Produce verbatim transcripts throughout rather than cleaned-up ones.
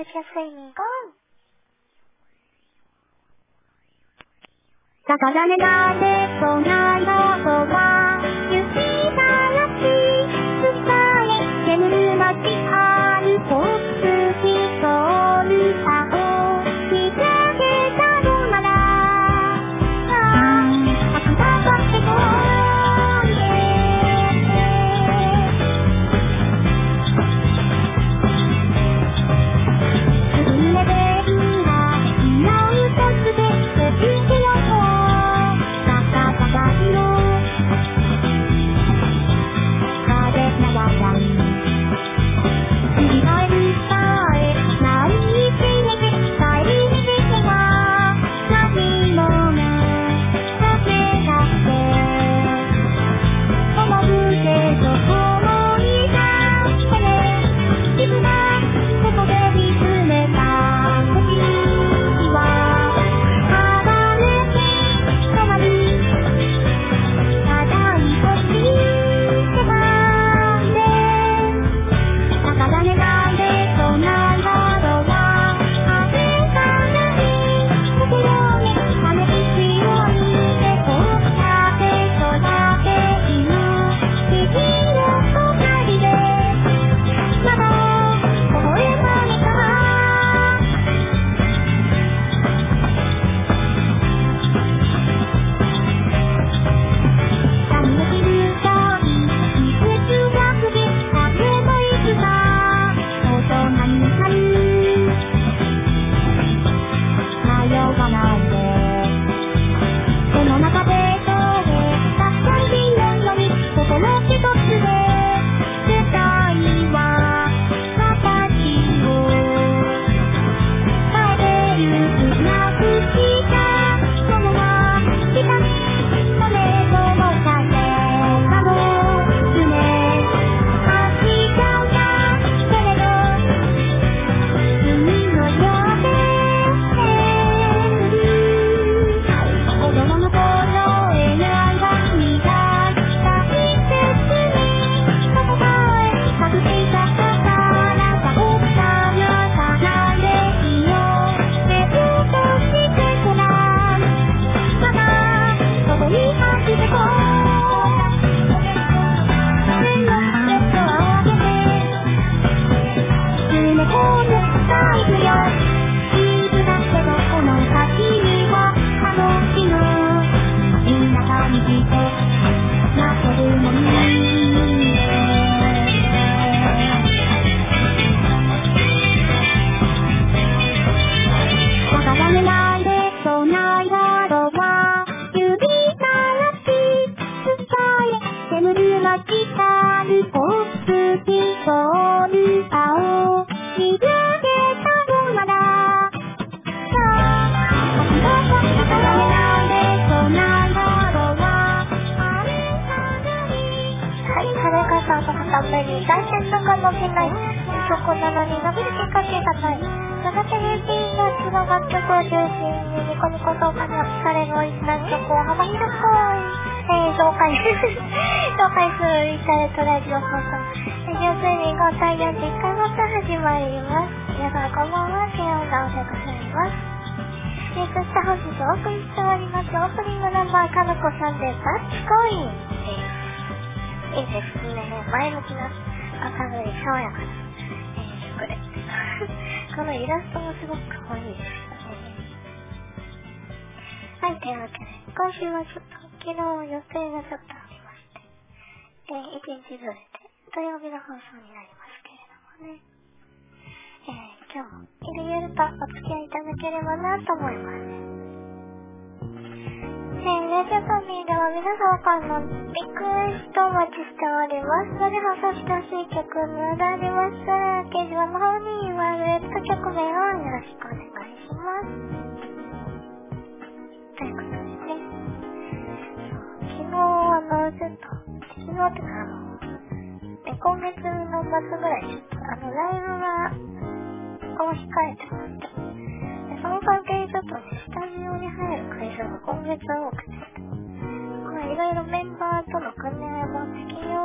しやすいにゴー。 高金がでそないのは雪だらし伝え煙る街あるホップヒトルサを見上げたのならああくたばってこいですぐにレベルが今うとつでできてよ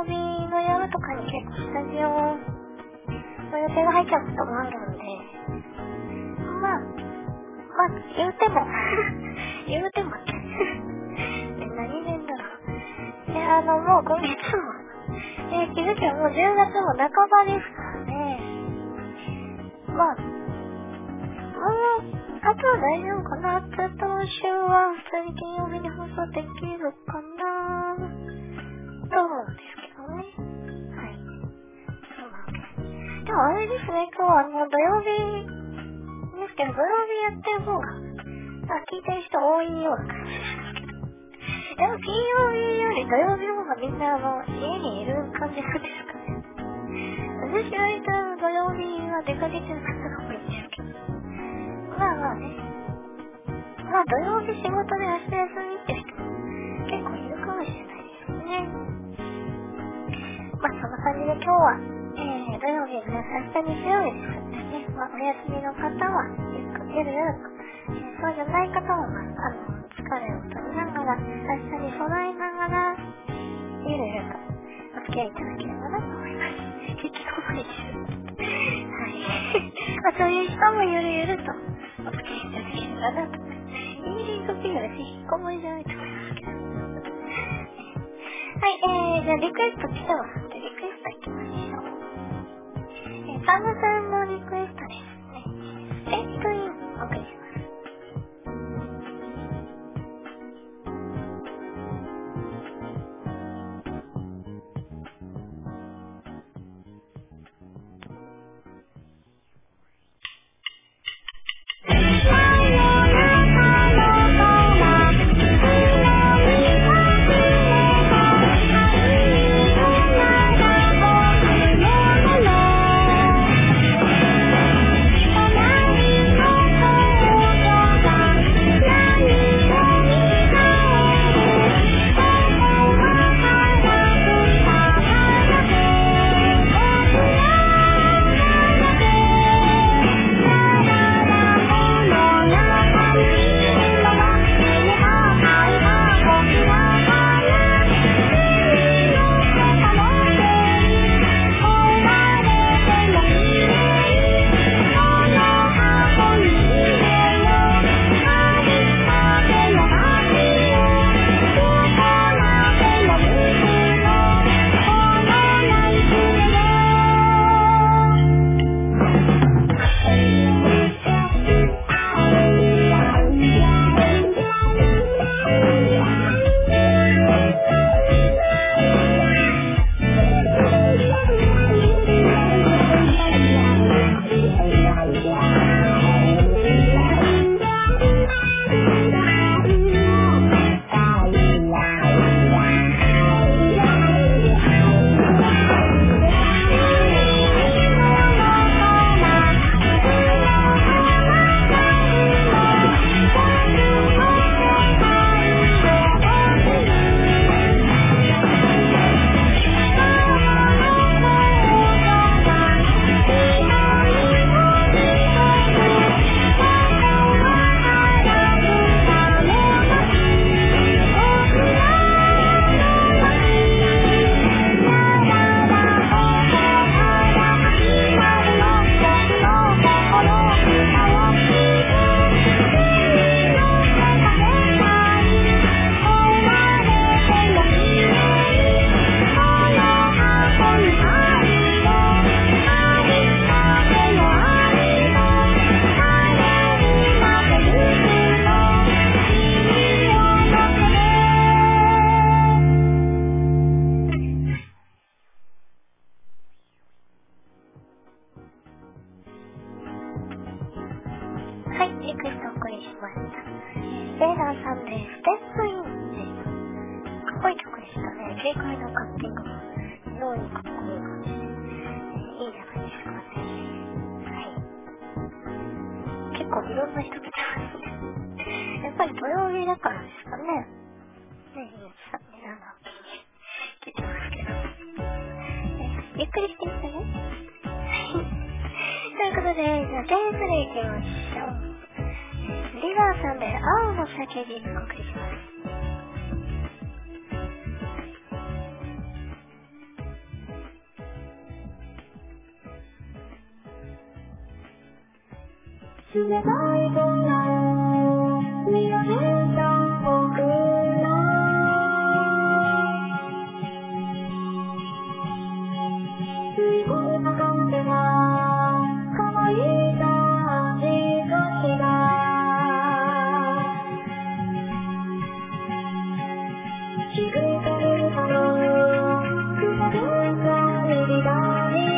の予定が入っちゃうこともあるんで、 まあ、言うても、言うてもって。何年だろう。で、あの、もう今月も、えー、気づけばもうじゅうがつも半ばですからね。まあ、もう、あとは大丈夫かな。当週は普通に金曜日に放送できるかなと思うんですけどね。はい。そうなんです。でもあれですね、今日はあの土曜日ですけど、土曜日やってる方が、あ、聞いてる人多いような感じですけど。でも金曜日より土曜日の方がみんなあの、家にいる感じなんですかね。私は割と土曜日は出かけてる方が多いんですけど。まあまあね。まあ土曜日仕事で明日休みって人も結構いるかもしれないですね。まあそんな感じで今日は、えー、土曜日の明日に強いですのでね、まあお休みの方はゆっくりゆるゆると、えー、そうじゃない方はまあ、あの、疲れを取りながら、明日に備えながら、ゆるゆるとお付き合いいただければなと思います。引きこもりです。はい。まあそういう人もゆるゆるとお付き合いいただければなと。インリングフィール私引きこもりじゃないと思いますけど。はい、えー、じゃあリクエスト来てますので、リクエストいきましょう。えー、サムさんのリクエストですね。ステップインお送りします。はい、リクエストお送りしました。レーダーさんでステップインです。かっこいい曲でしたね。軽快なカッティングが非常にかっこいい感じで、えー、いいじゃないですかね。はい。結構いろんな人来てますね。やっぱり土曜日だからですかね。ねえ、さんになな来てますけど。えゆっくりしていってね。ということで、じゃあ点数でいきましょう。リバーさんで青の叫びお送りします。冷たい風が見上げた僕の水分の風が乾いた味がした気づいてるかな草原が入りだい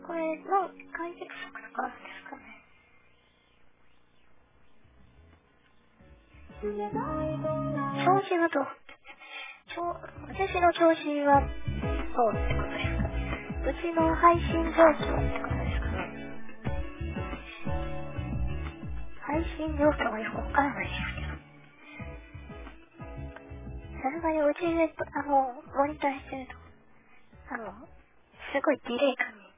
これの解決策とかあるんですかね。調子はどう？私の調子はどうってことですか？うちの配信状況ってことですかね。配信状況はよくわからないですけど。さすがにうちで、あの、モニターしてると、あの、すごいディレイ感に。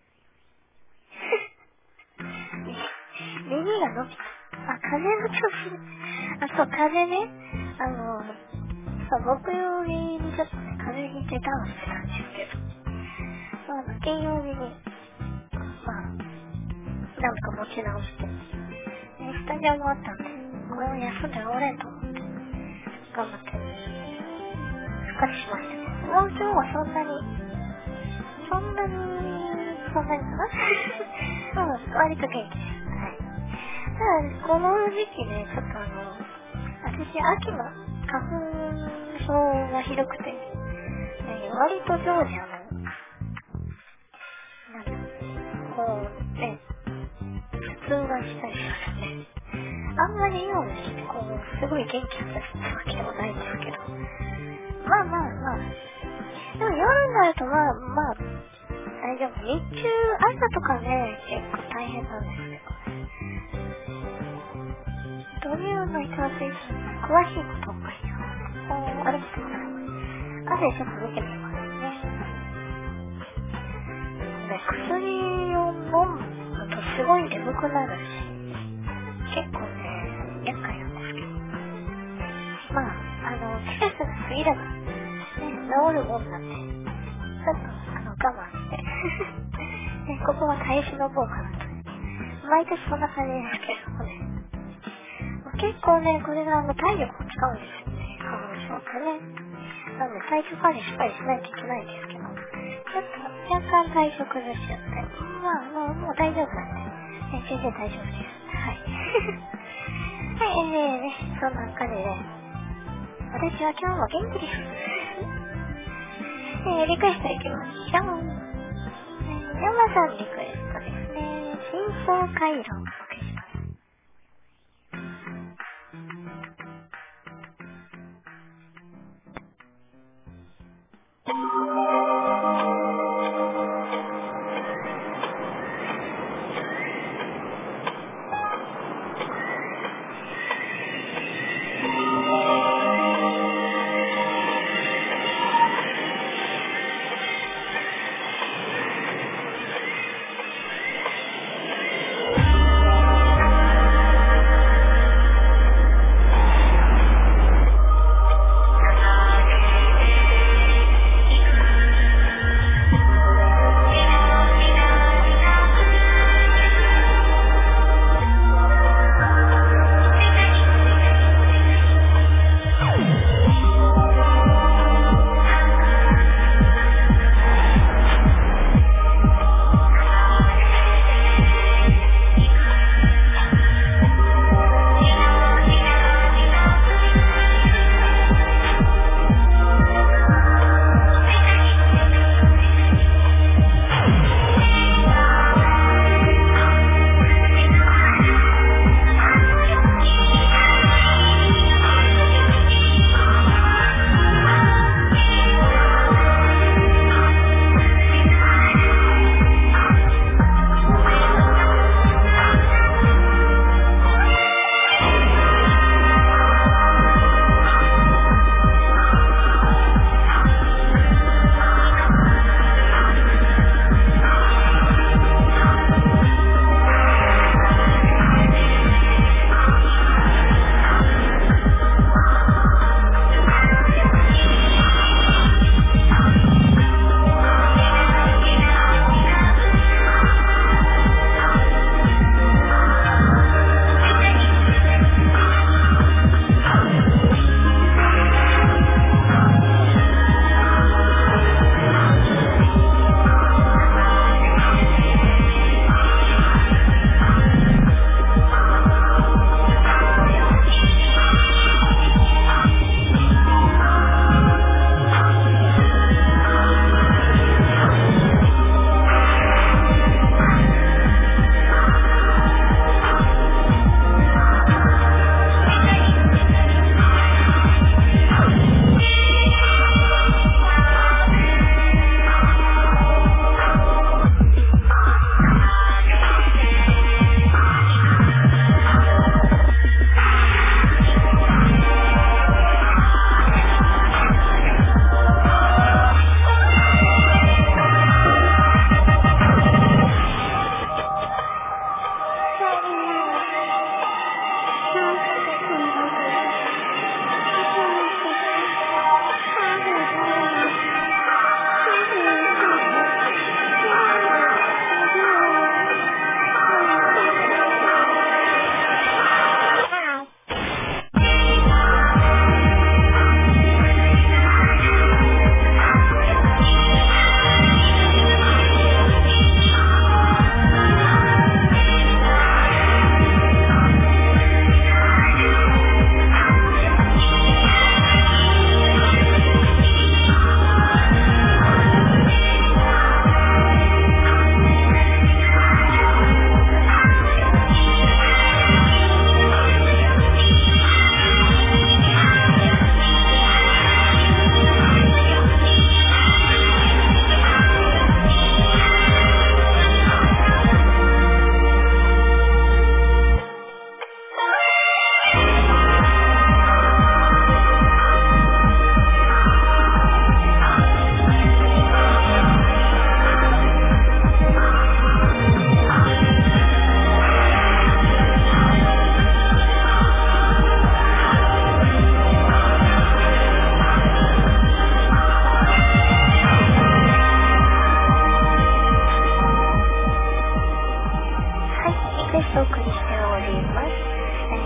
耳が伸びた。あ、風の調子。あ、そう、風ね。あの、そう、木曜日にちょっとね、風邪ひいてダウンしてたんですけど、そう、金曜日に、まあ、なんとか持ち直して、ね、スタジオもあったんで、これを休んでおれんと思って、頑張って、復活しましたね。もう今日はそんなに、そんなに、そんなにかなうん、割と元気です。はい。ただ、この時期ね、ちょっとあの、私、秋の花粉症がひどくて、ね、割と常時あの、なんだ、こう、ね、普通がしたりしますね。あんまり今ね、こう、すごい元気だったりするわけでもないんですけど、まあまあまあ、でも夜になるとまあまあ、大丈夫。日中、朝とかね、結構大変なんですけど、ドミューの人はついてるの詳しいことを書いてある。ありがとうございます。後でちょっと見てみますね。で、薬を飲むとすごい眠くなるし、結構ね、厄介なんですけど。まあ、あの、季節が過ぎれば、ね、治るもんなんで、ちょっと、あの、我慢して。ね、ここは耐え忍ぼうかなと。毎年そんな感じですけどもね。結構ね、これがあの、体力を使うんですよね、花粉症ってね。なので、体調管理しっかりしないといけないんですけど、ちょっと若干体調崩しちゃって、まあ、もう、もう大丈夫なんで、ね、全然大丈夫です。はい。はい、ねえね、そんな感じで、私は今日も元気です。えー、リクエストいきましょう。えー、山さんリクエストですね。真相回路をお届けします。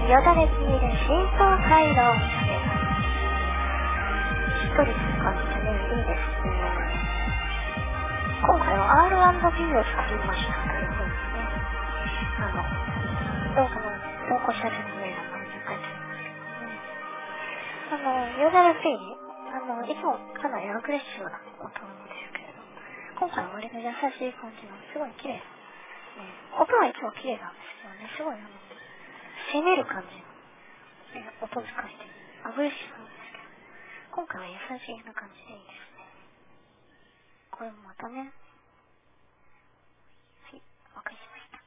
よだれつみで真相回廊です。しっとりする感じでね、いいですね。今回は アールアンドビー を作りましたというふうにね、あの、動画の投稿者説明欄に書いてありますけどね。あの、よだれつみ、あの、いつもかなりアグレッシブな音なんですけれど、今回は割と優しい感じの、すごい綺麗な、ね、音はいつも綺麗なんですけどね、すごいあの、攻める感じの、ね、音使いで、アグレッシブなんですけど、今回は優しいな感じでいいですね。これもまたね、はい、お送りしました。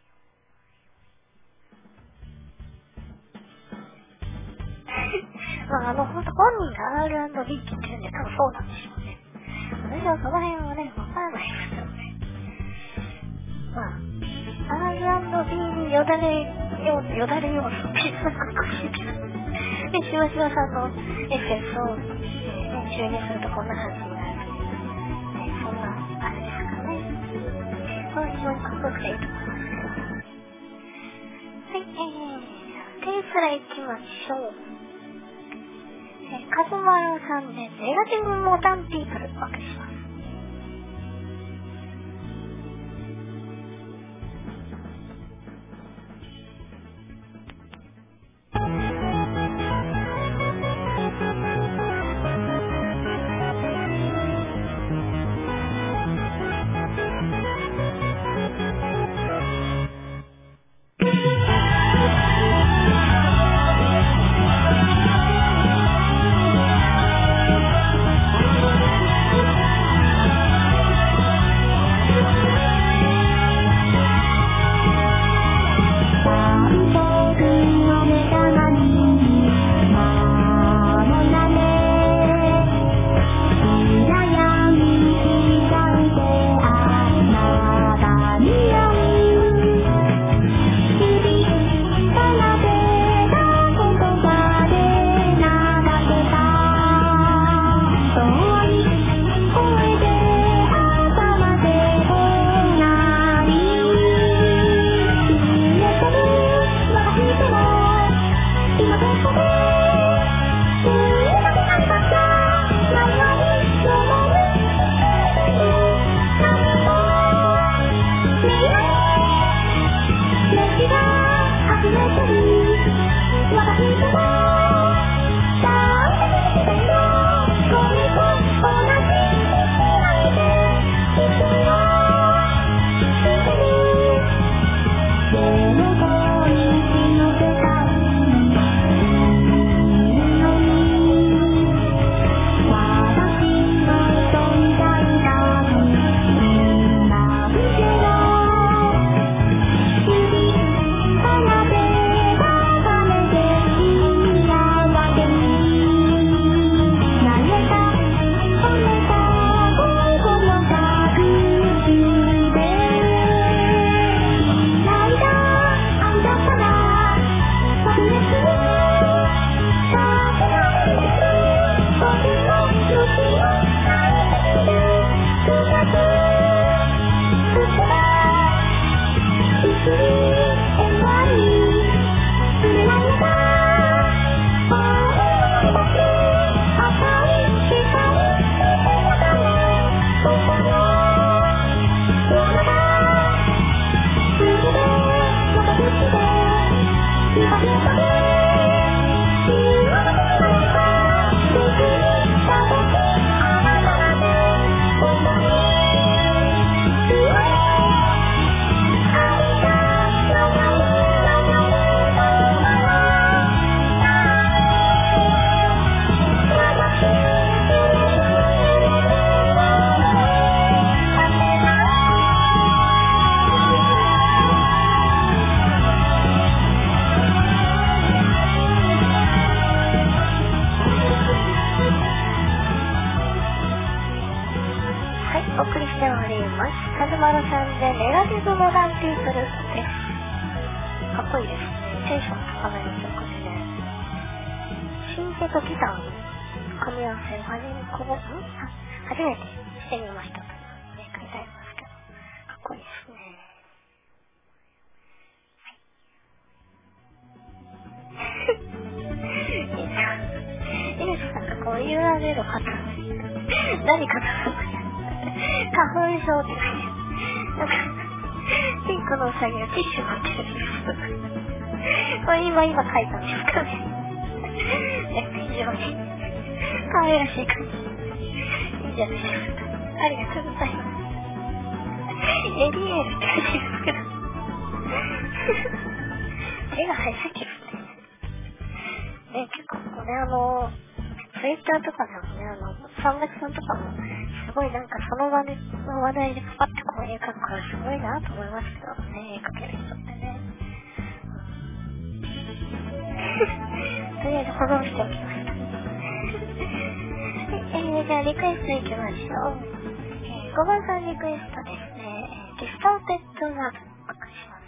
まあ、あの、ほんと本人が アールアンドビー って言ってるんで、多分そうなんでしょうね。私はその辺はね、わからないですけどね。まあ、アールアンドビー によだれよ、よだれ要素ってすごくおかしいけど。で、しわしわさんのエッセンスを、ね、注入するとこんな感じになる。ね、そんな、あれですかね。これは非常にかっこよくていいと思いますけど。はい、えー、テースラ行きましょう。えー、カズマロさんでネガティブモダンピープルお送りします。 ユーアールエル 貼ったの何かと花粉症って書いてなんかピンクのウサギがティッシュ持ってるんですこれ今今書いたんですかね非常に可愛らしい感じいいんじゃないですか。ありがとうございます。エリエールって書いてるんですけど絵が入ってきますね。ね、結構ね、あの、ツイッターとかでもね、あの、三月さんとかも、すごいなんかその場で、の話題でパッてこう絵描くからすごいなと思いますけどね、絵描ける人ってね。とりあえず保存しておきました。えー、じゃあリクエストいきましょう。えー、ごばんさんリクエストですね。ディスターテッドラブお願いします。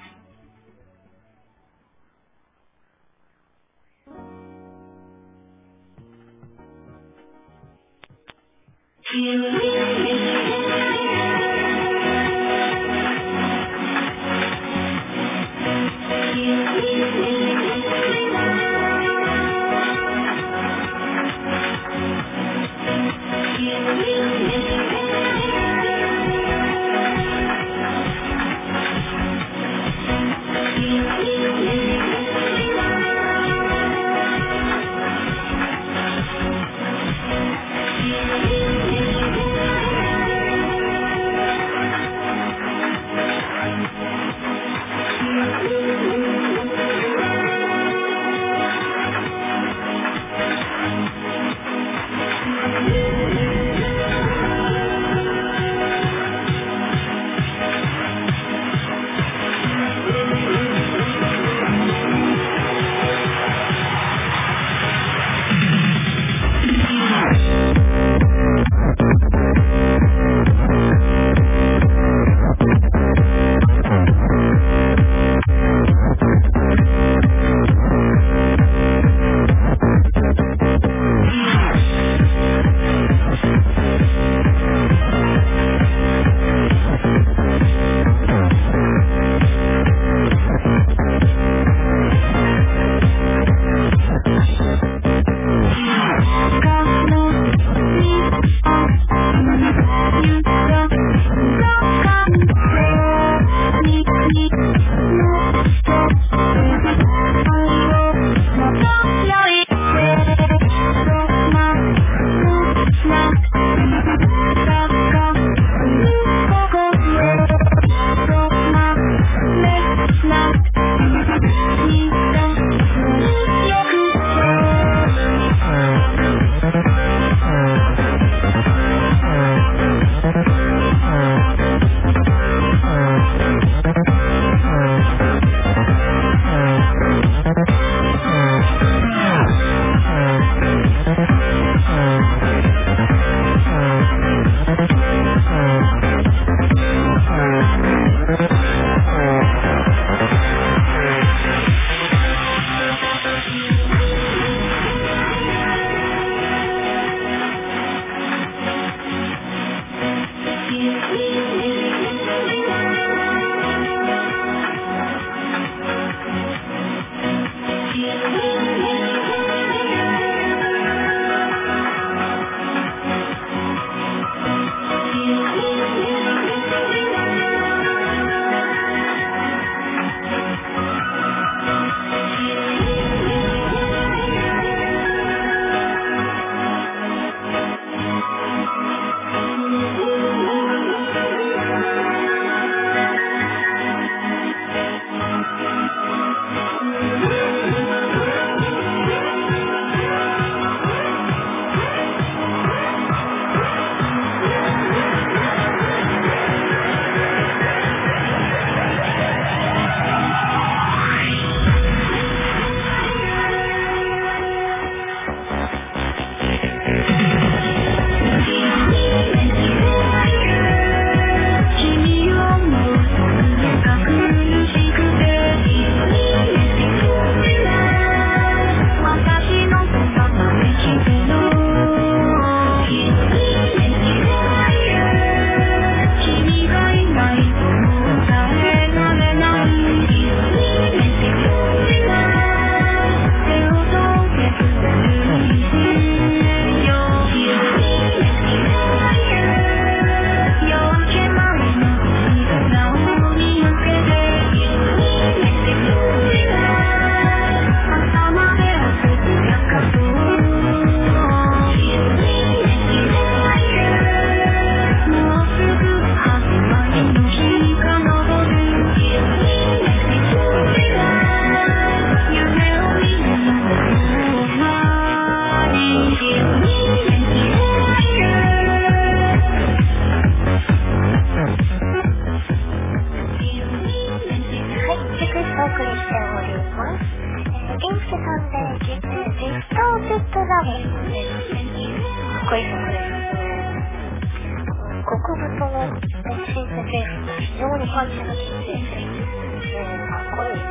ラーメンのね、かっこいい曲ですね。極太のシンセベースが非常にパンチが効いていて、ね、かっこいいです。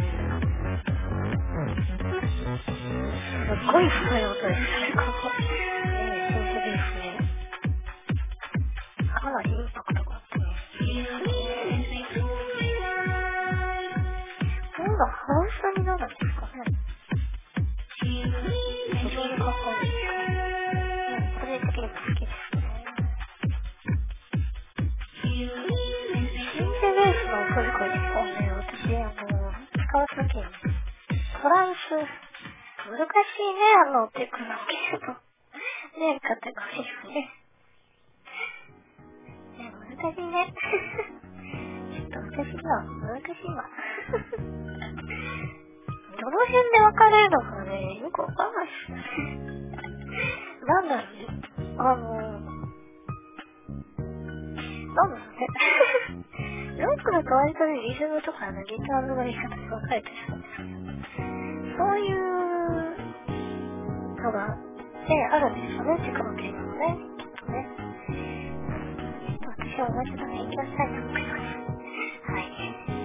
すっごい深い音ですね。かっこいい。ね、シンセベースね。かなりインパクトがあってね、いいですね。今度はハウスになるんですかね。非常にかっこいいですね。うん、個人的にも好きですね。シンセベースの音作りをね、私、あの、使うときに、トランス、難しいね、あの、テクノロジーと、ね、カテゴリーをね。ね、難しいね。ちょっと私には難しいわ。どの辺で分かれるのかね、よくわかんないっすね。なんだろうね。あの、なんだろうね。ロックだと割とね、リズムとかのギターのやり方で分かれてるんですけど、そういうのが、ね、あるんですよね、テクノロジーもね、きっとね。ちょっと私はもうちょっと勉強したいと思います。はい。はい、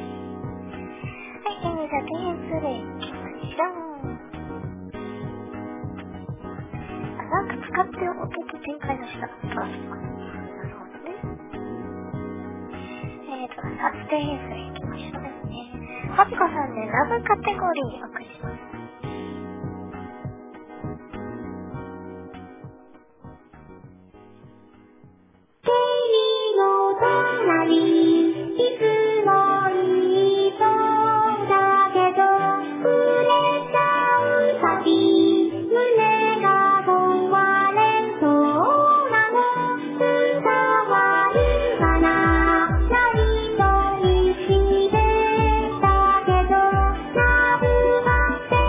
えー、じゃあ、点数でいきましょう。あ、なんか使ってる音と展開の仕方とか。なるほどね。えーと、さん点数でいきましょうね。ハピコさんでラブカテゴリーお送りします。 君の隣、いつもいいそうだけど、触れちゃうたび、胸が壊れそうなの、伝わるかな、ないと意識でしたけど、ラブカテ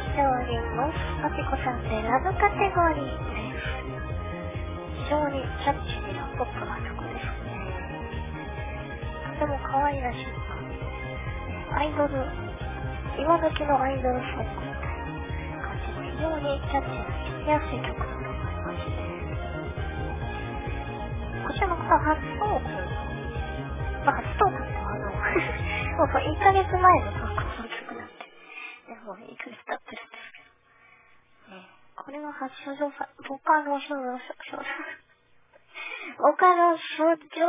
ております。あきこさんでラブカテゴリーです。非常にキャッチーなポップな曲ですね。とても可愛らしいアイドル、今時のアイドルソングみたいな感じで非常にキャッチーな聴きやすい曲だと思いますね。こちらの方初投稿、まあ、初投稿ってあのもういっかげつまえの投稿の曲なんで、ね、もういっかげつ経ってるんですけど、ね、これの初少女作、ボカロ少女作、ボカロ少女作、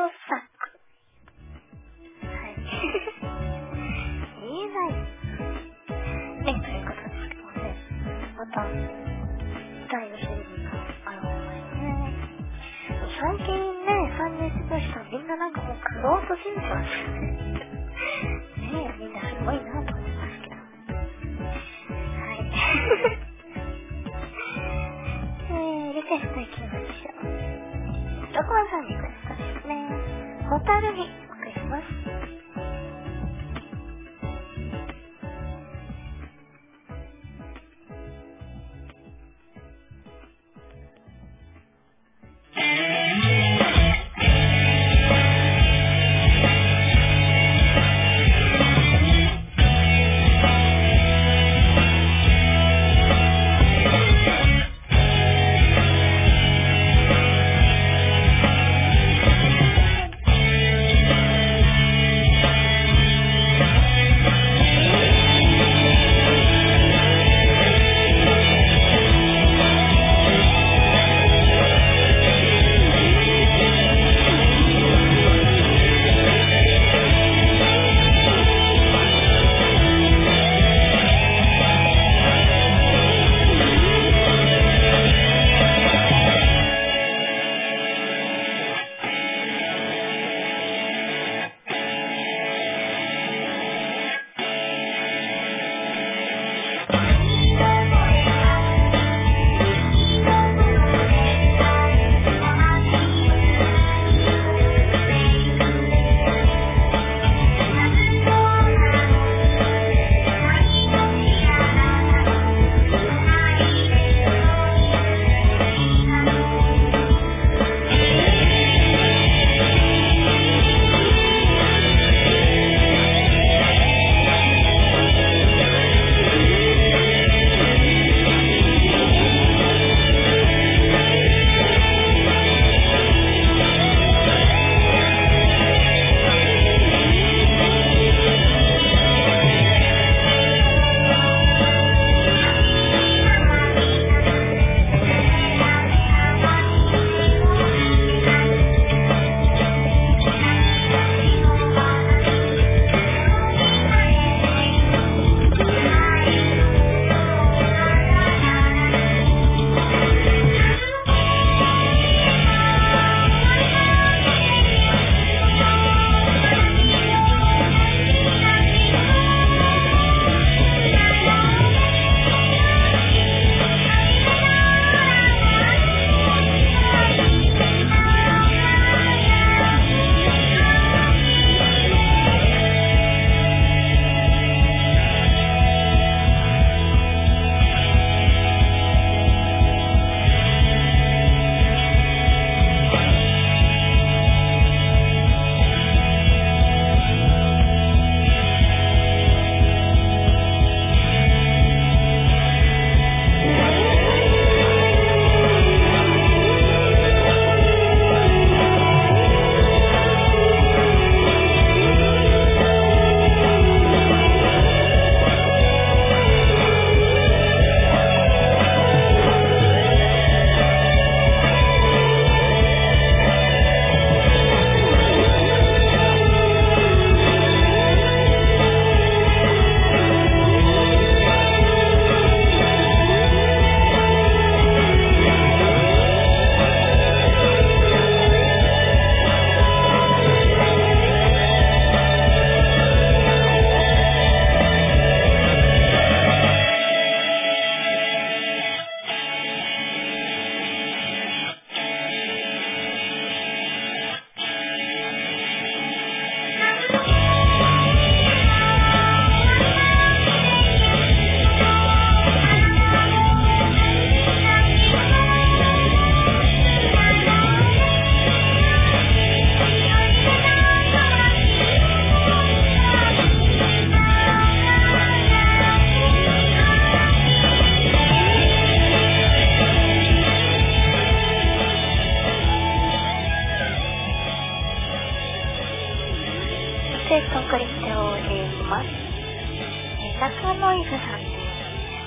はい言えないね、ということですけどね、また第のシリーズがあると思いますね。最近ね、参入してた人はみんななんかもうクローズ信者ですよね。ねえ、みんなすごいなと思いますけど。はい。えー、リクエストいきましょう。どこさんリクエストですね。ホタルに送ります。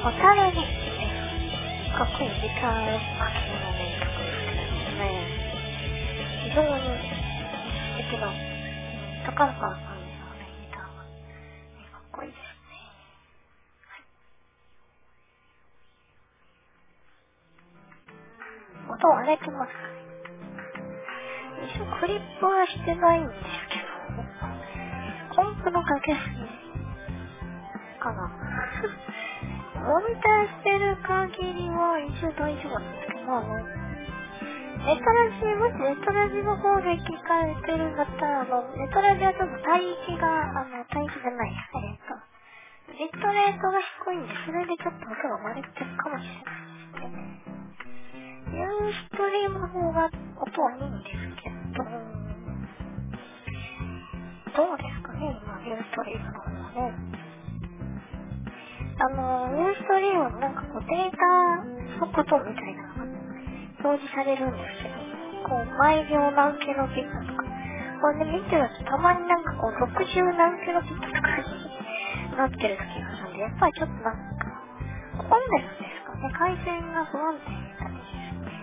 ホタルビーチね、かっこいいギター巻きのね、曲ですね。非常に素敵な、高らかな感じのね、ギターが、ね、かっこいいですね。はい、音割れてますかね。一応クリップはしてないんですけど、コンプのかけすぎかな。モニターしてる限りは一応大丈夫なんですけど、あの、ネトラジ、もしネトラジの方で聞かれてるんだったら、あの、ネトラジはちょっと帯域が、あの、帯域じゃない、えっと、ビットレートが低いんで、それでちょっと音が割れてるかもしれないですね。ユーストリームの方が音はいいんですけど、どうですかね、今、ユーストリームの方はね。あの、ユーストリームのなんかこうデータ速度みたいなのが表示されるんですけど、こう、毎秒何キロビットとか、これで見てるとたまになんかこう、ろくじゅう何キロビットとかになってる時があるんで、やっぱりちょっとなんか、混んでるんですかね、回線が不安定みたいですね。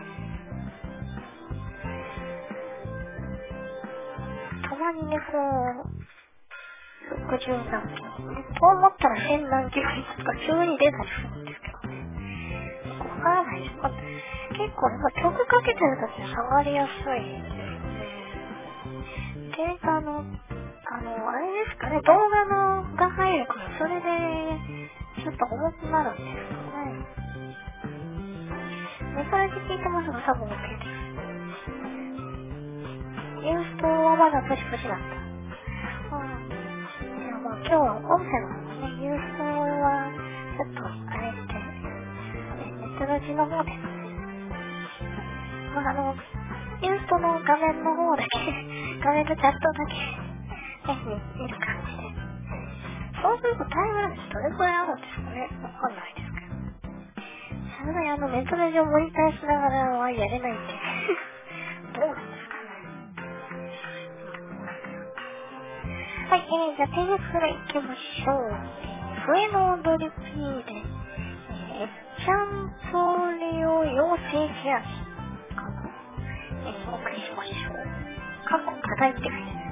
たまにね、こう、ろくじゅう何キロ。と思ったらせん何キロとか急に出たりするんですけどね。わからないです。結構今曲かけてるときは下がりやすいですね。データの、あの、あれですかね、動画のが入るから、それでちょっと重くなるんですかね。メタラジ聞いてますが多分 OK です。ユーストはまだプシプシだった。まあ、今日は音声の方がね、ユーストはちょっとあれして、ネトラジの方で、まあ、あの、ユーストの画面の方だけ、画面のチャットだけ、ね、見る感じで。そうするとタイムラグどれくらいあるんですかね、わかんないですけど。さすがにあのネトラジをモニターしながらはやれないんで、どうなんですかね。はい、えー、じゃあテーマからいきましょう。笛の踊り P で、えー、チャンソリオ養成ケアかな、えー、お送りしましょう。過去課題って書いてある。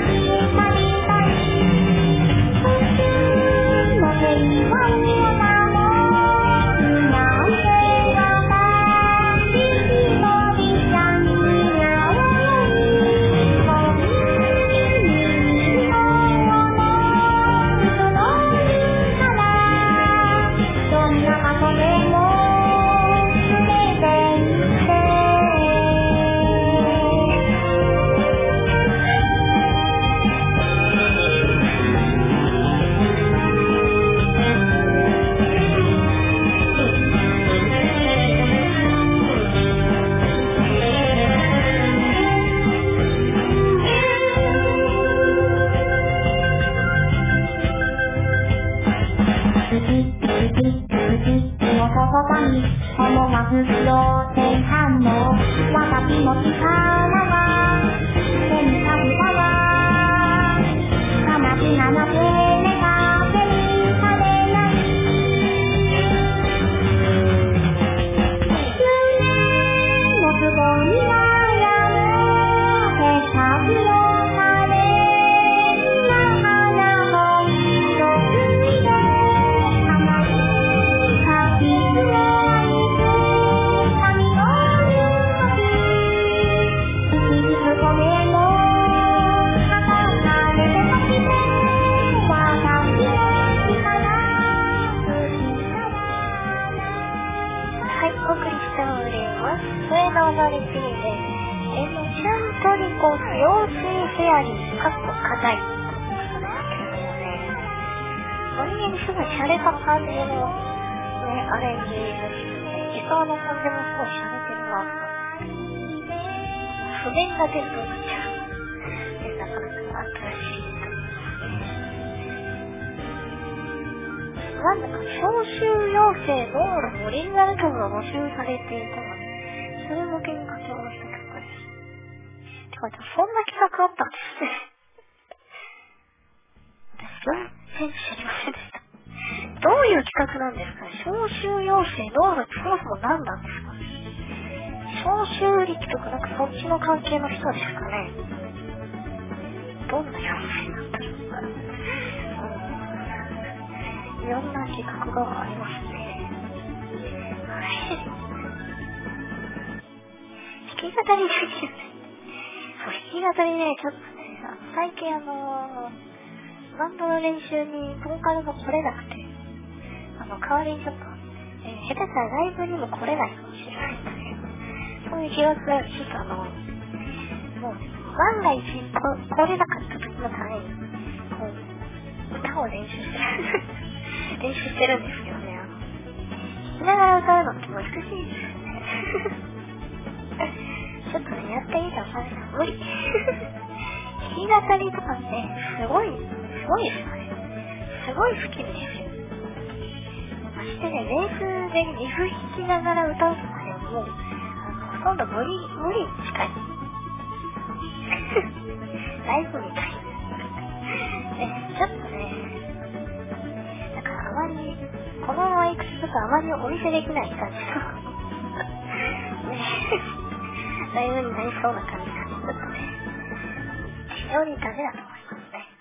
Hãy subscribe cho kênh Ghiền Mì Gõ để không bỏ lỡ をそこかに思わず自動性反応私の力は手にかけたわ悲しななければ手にされない夢のつぼには手先をされな花を一つで花に咲きつを愛す髪の色きいつこめもはかれてはきて私の力はい、お送りしております。上野のリピーでエモシャントリコス用水フェアリー、かっこ課題。何気にすごいシャレた感じの、ね、アレンジですね。ギターの感じもすごいシャレてるなと思って。譜面が全部なっちゃう。で、なかなか新しいと思いますね。なんだか、招集要請のオリジナル曲が募集されていたので、それ向けに書き下ろした曲です。てか、そんな企画あったんですね。私、全然知りませんでした。どういう企画なんですかね。招集要請能力そもそも何なんですかね。招集力とかなんかそっちの関係の人ですかね。どんな要請なんだろうか。いろんな企画がありますね。はい。弾き語りできる。そう、弾き語りね、ちょっとね、最近あのー、バンドの練習にボーカルが来れなくて、あの、代わりにちょっと、えー、下手したらライブにも来れないかもしれないという、そういう気がする。ちょっとあの、もう、万が一こ来れなかった時のために、もう、歌を練習してる。練習してるんですけどね、あの、弾きながら歌うのって難しいですよね。ちょっとね、やってみたらさ、無理。弾き語りとかね、すごい、すごいですよね。すごい好きですよ。ましてね、ベースでリフ弾きながら歌うとかね、もう、あの、ほとんど無理、無理に近い。ライブみたい。ね、ちょっとね、なんかあまり、このまま行くとあまりお見せできない感じの。ね、ライブになりそうな感じがちょっとね、非常にダメだと思いますね。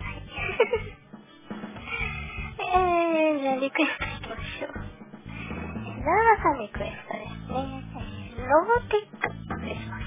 はい。えー、じゃあリクエストいきましょう。ナナさんリクエストですね。ロボティックお願いします。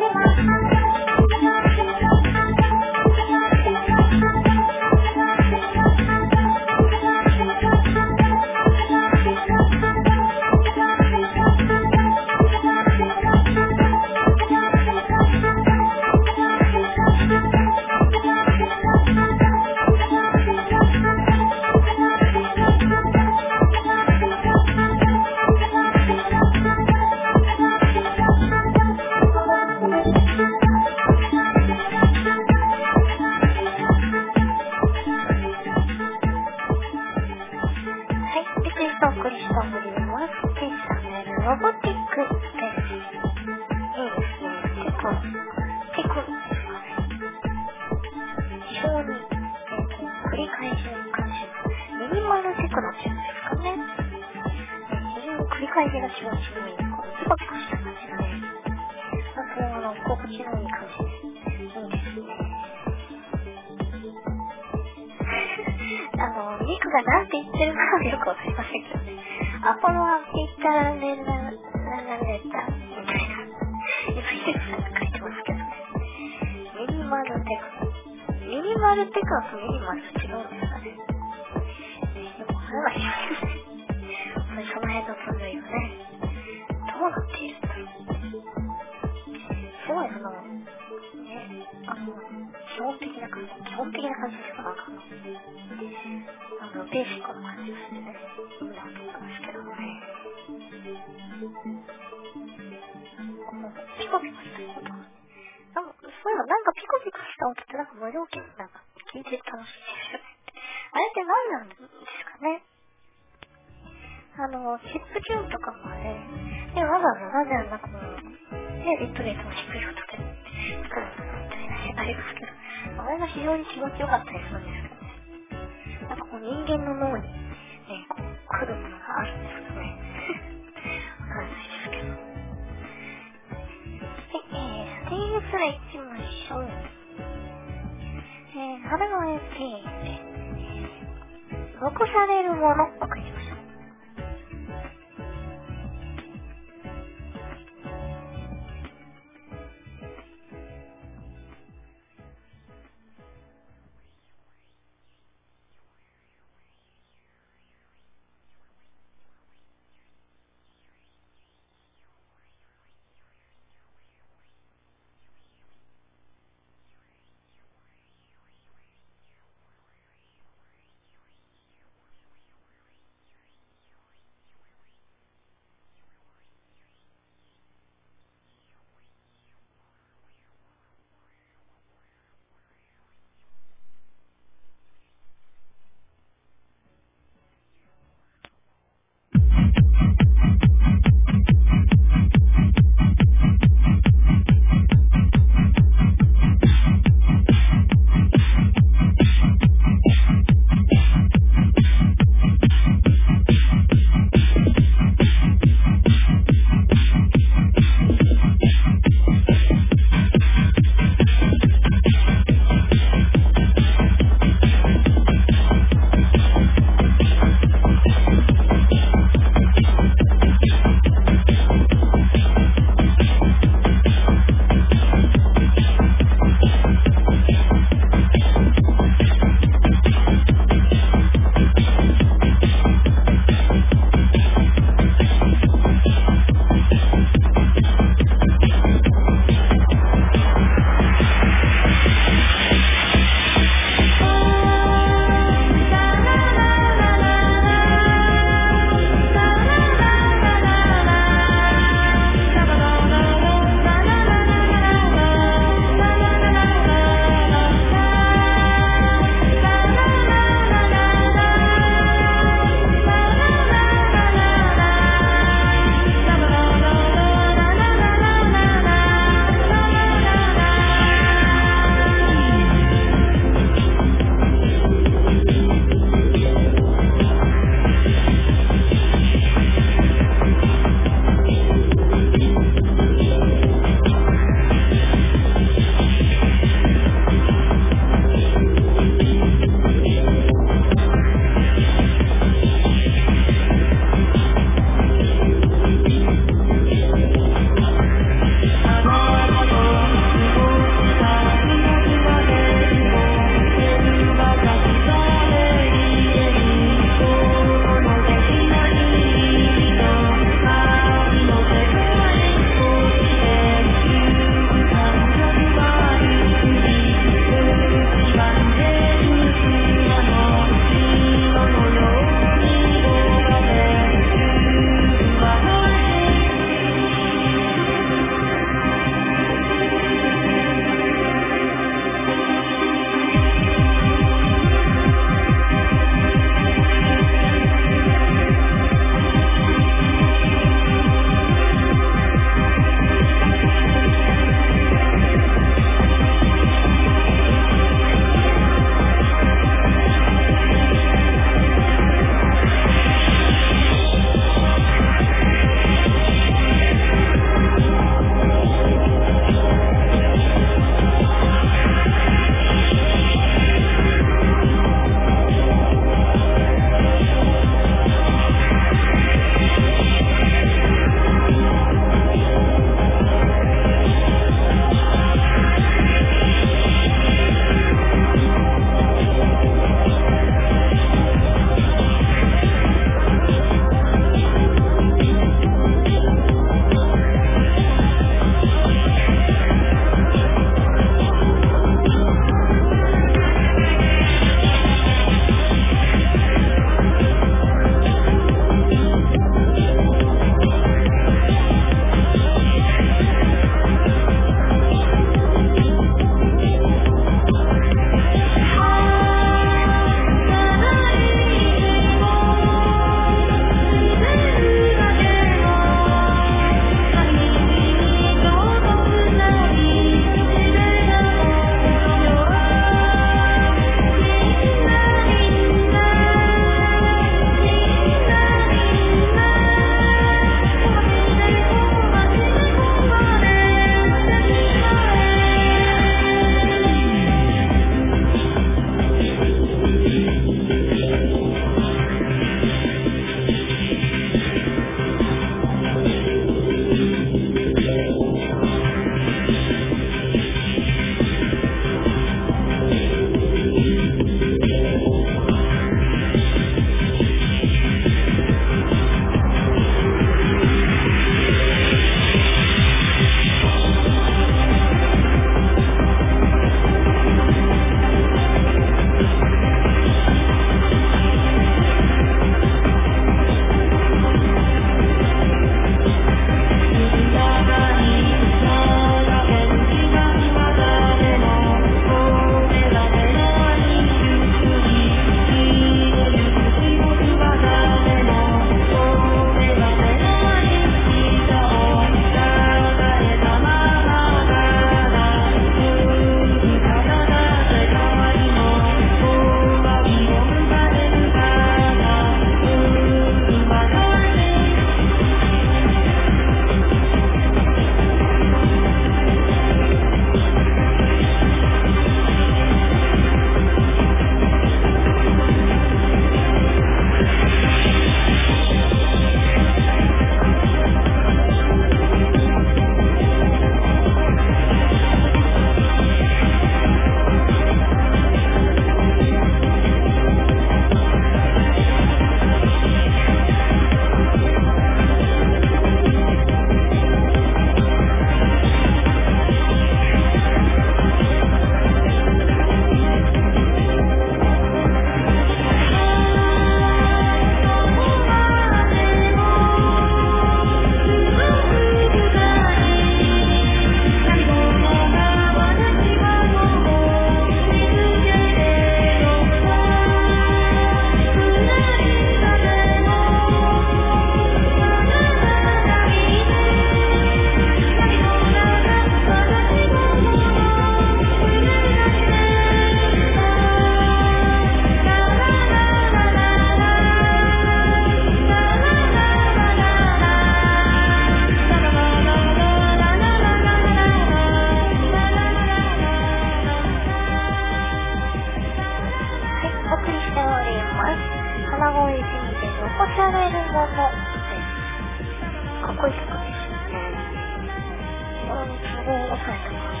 残されるものってかっこいい曲ですよね。このツボを押さえた感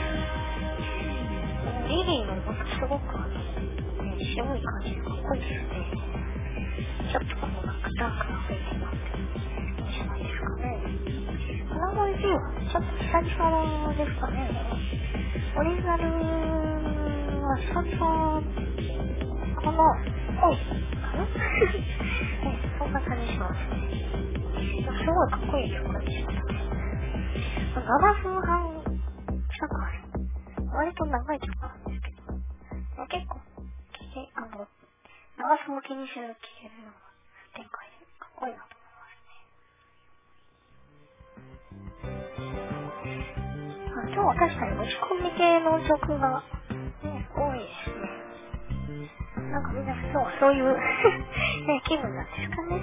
じ。リリーもなんかすごくあの、ね、渋い感じでかっこいいですね。ちょっとこのなんかダークな雰囲気になってるいいんじゃないですかね。この エムブイ はちょっと久々ですかね。オリジナルは久々かな、多いかなね、そんな感じしますね。すごいかっこいい曲でしたね。ななふんはん近くある。割と長い曲なんですけど、結構あの長さも気にせず聴けるような展開でかっこいいなと思いますね。今日は確かに打ち込み系の曲が、ね、多いですね。なんかみんな今日はそういう、ね、気分なんですかね。はい。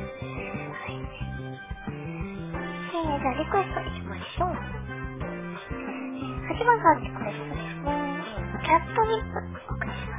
えー、じゃあリクエストいきましょう。はちばんさんリクエストですね。キャットニップお送りします。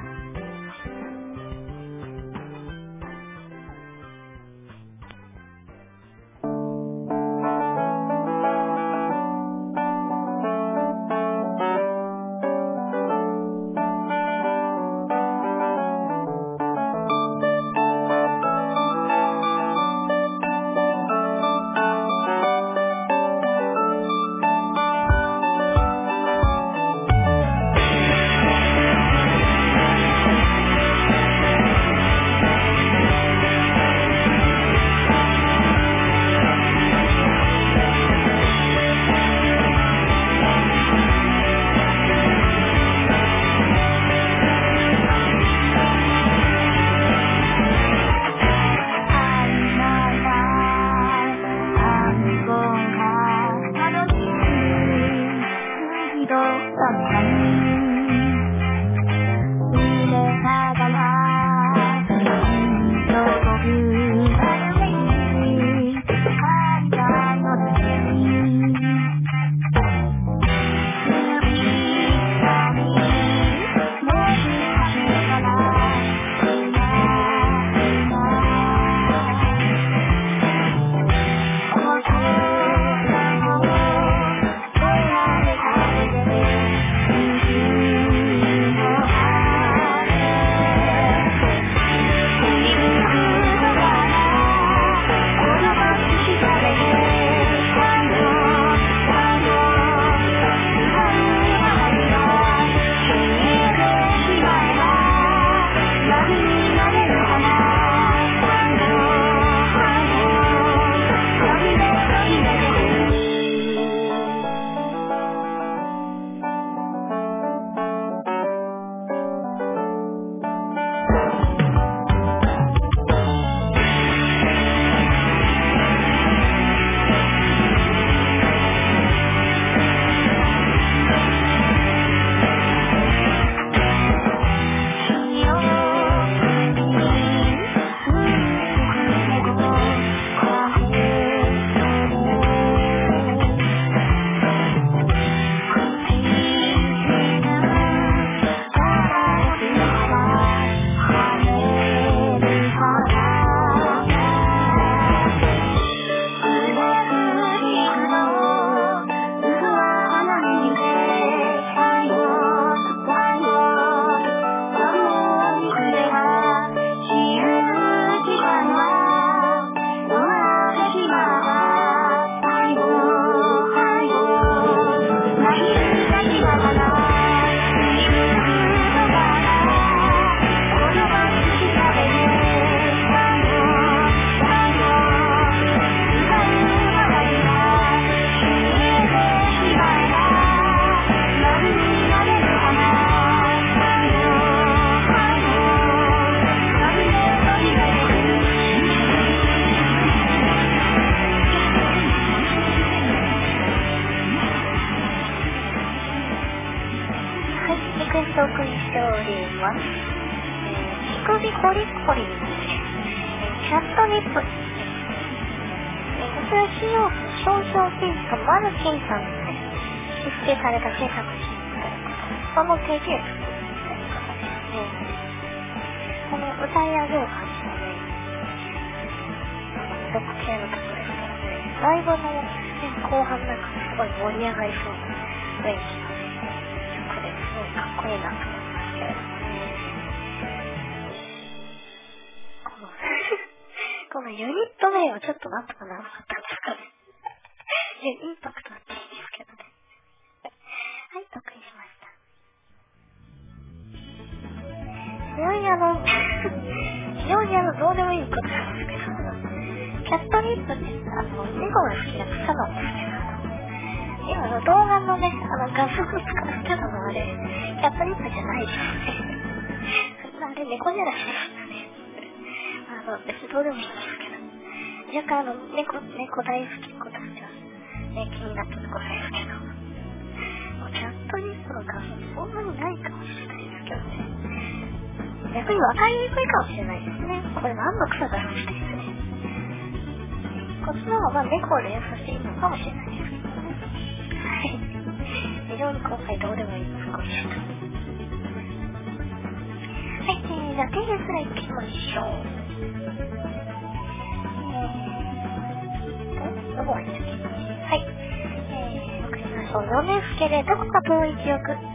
ドック系の曲ですからね、ライブの、ね、後半なんかすごい盛り上がりそうな雰囲気の曲ですごいかっこいいなと思いますけれども、このこのユニット名はちょっとなんとかならなかったんですかね。インパクトは強いんですけどね。はい、得意しました。非常にあの非常にあのどうでもいいことなんですけど、キャットリップってあの猫が好きな草なんですけど、今の動画のねあの画像を使ったのはあれキャットリップじゃないですね。あれ猫じゃないですね。あの別にどうでもいいんですけど、若干あの猫猫大好きっ子としてはね気になったところですけど、キャットリップの画像そんなにないかもしれないですけどね。逆に分かりにくいかもしれないですね。これ何の草だろうってですね。こっちの方が猫を連想していいのかもしれないですけどね。はい。非常に今回どうでもいいツッコミでした。はい、えー、じゃあテレスラ行きましょう。えーと、どこまで行きましょう。はい。えー、送りましょう。ヨネスケでどこか遠い記憶です。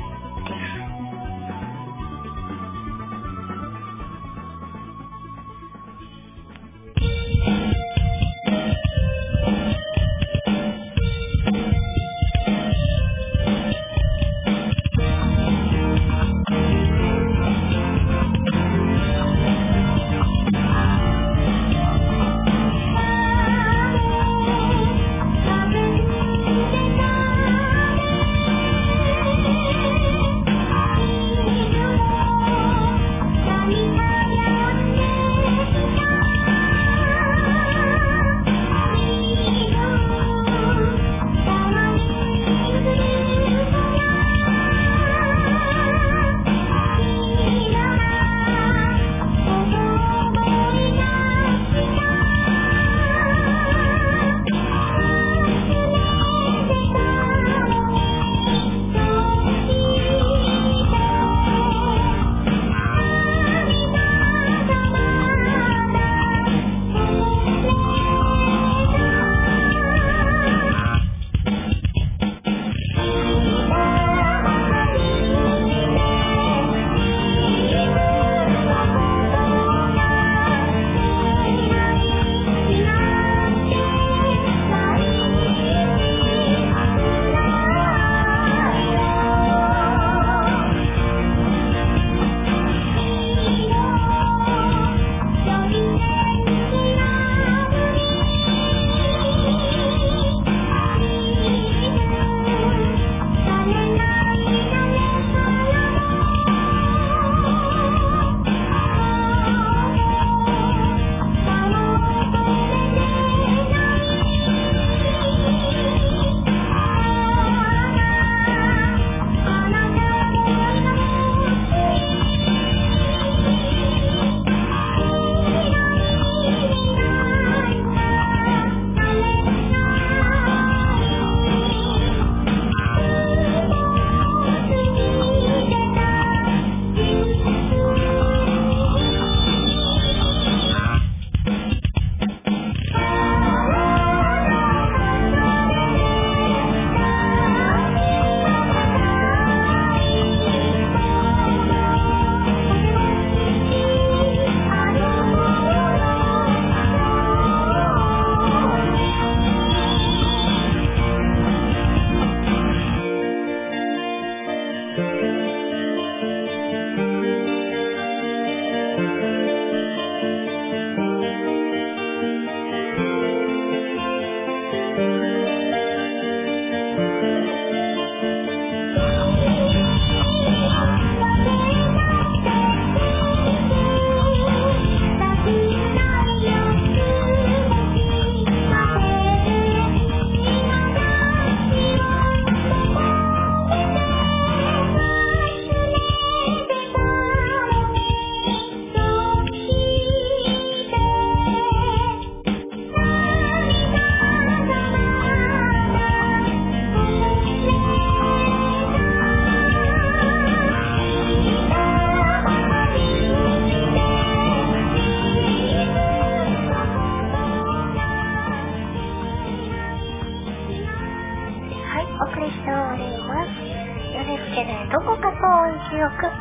わくです。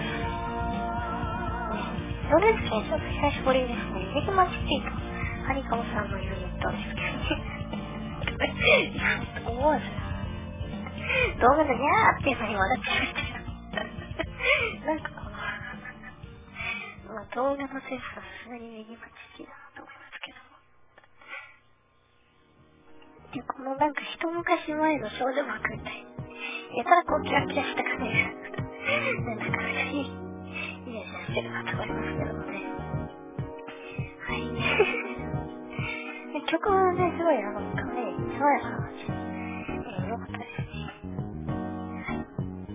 どうですね、ちょっと久しぶりですね。エニグマシティとハニカムさんのユニットですけど思わず動画のニャーっていうのに笑っちゃってなんかまあ動画のセンスはさすがにエニグマシティだなと思いますけどで、このなんか一昔前の少女漫画みたいやたらこうキラキラした感じがなんか不思議イメージしてるなと思いますけどもね。はい曲はね、すごいあの、かわいい、爽やかな感じで、えー、よかったですね。はい。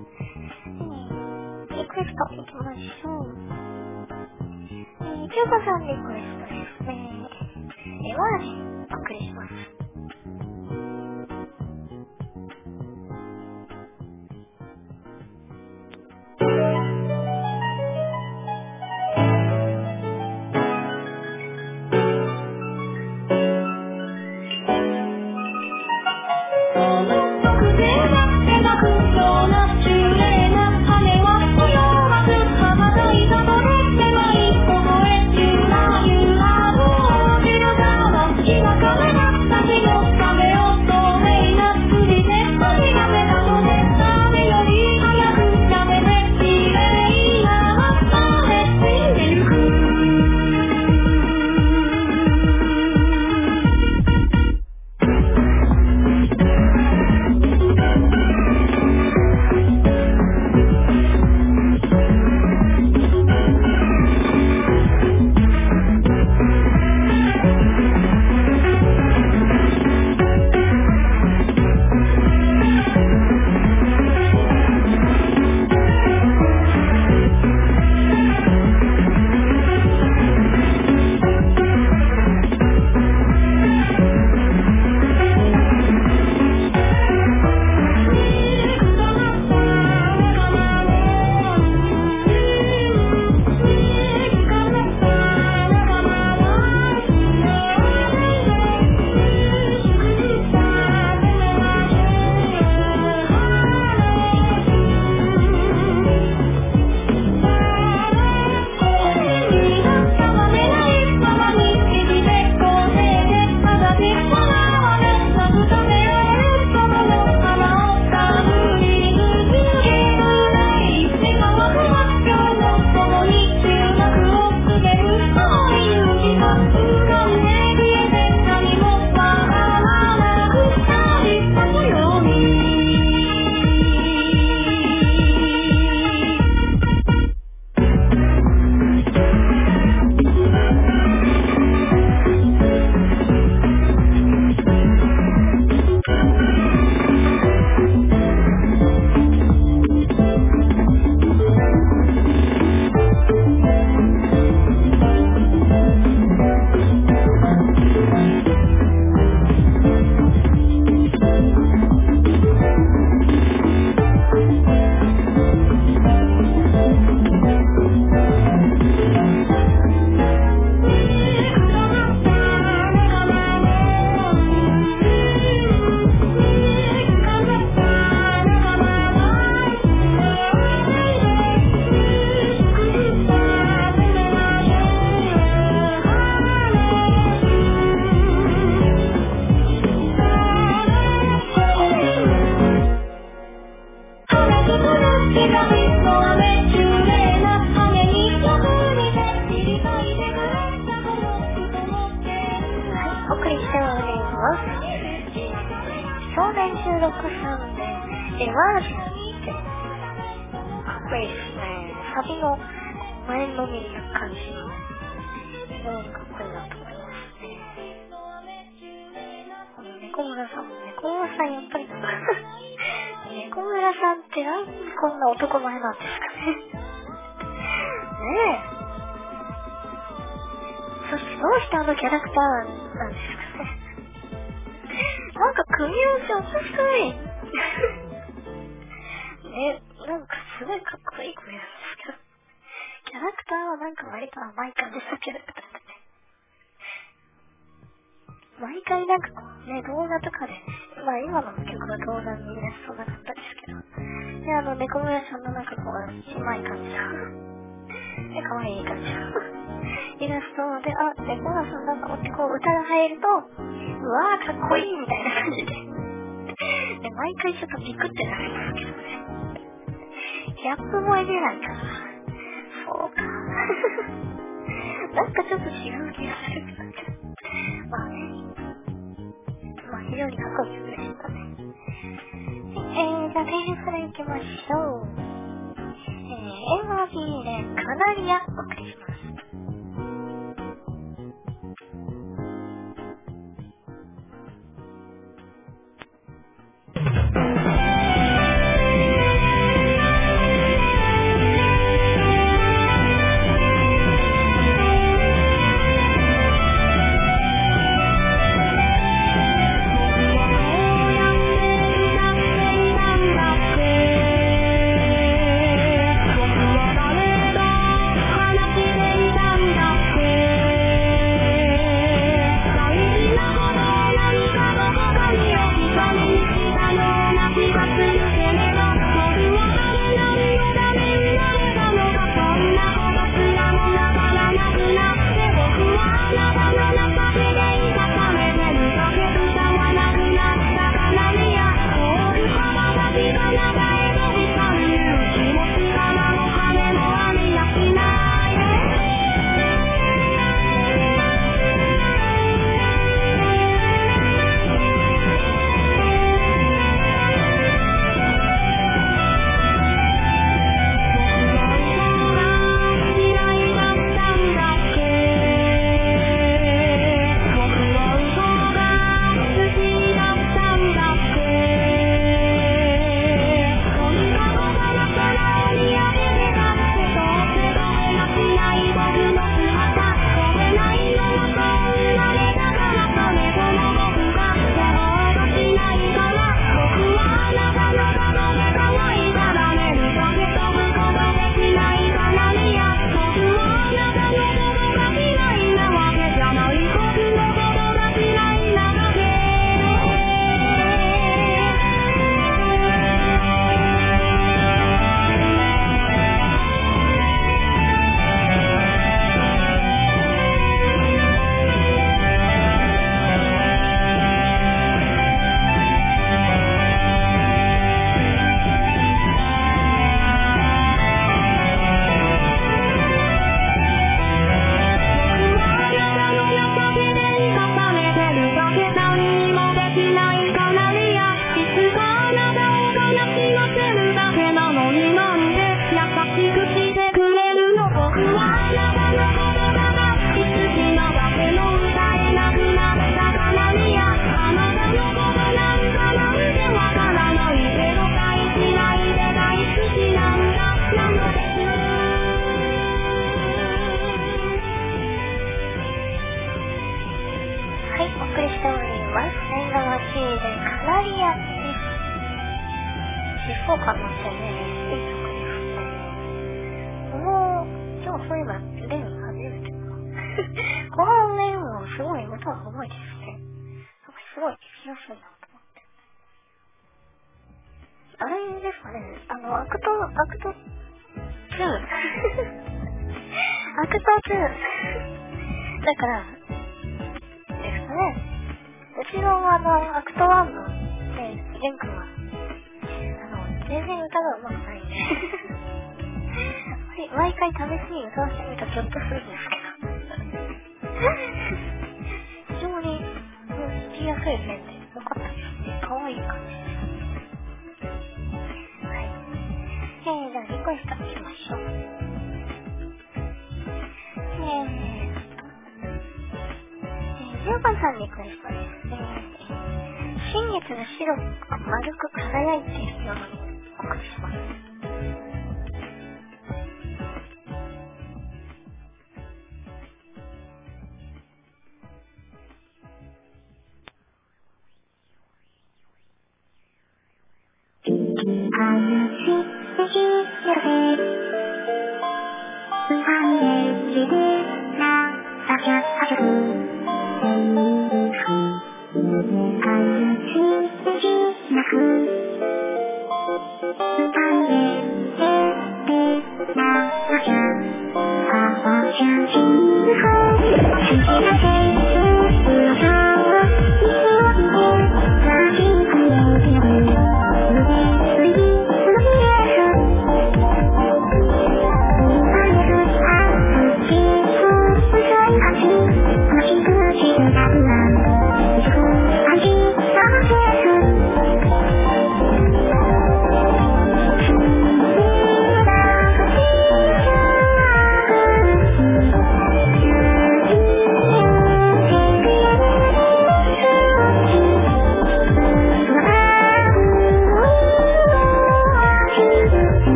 えー、リクエストいきましょう。えー、中華さんリクエストですね。えー、ワージお送りします。毎回なんかこうね、動画とかで、まあ今の曲は動画にイラストなかったですけど、 で、あの、猫村さんのなんかこう、しまい感じだ。で、かわいい感じだ。イラストで、あ、猫村さんなんかってこう、歌が入ると、うわー、かっこいいみたいな感じで。で、毎回ちょっとビクってなるんですけどね。ギャップもえ出ないから。そうか。なんかちょっと違う気がするけど。まあね。まあ非常にかっこいい曲でしたね。えー、じゃあ点数からいきましょう。えー、エムアールビー でカナリアお送りします。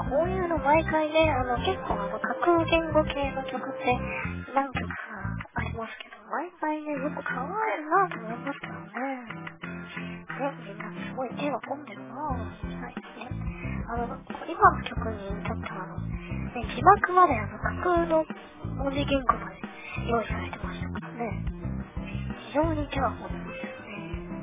こういうの毎回ね、あの結構あの架空言語系の曲って何曲かありますけど、毎回ね、よく考えるなと思いますけどね。ね、みんなすごい手が込んでるなぁ。はいね。あの、今の曲に至ってはあの、ね、字幕まであの架空の文字言語まで用意されてましたからね。非常に手が込んでますよね。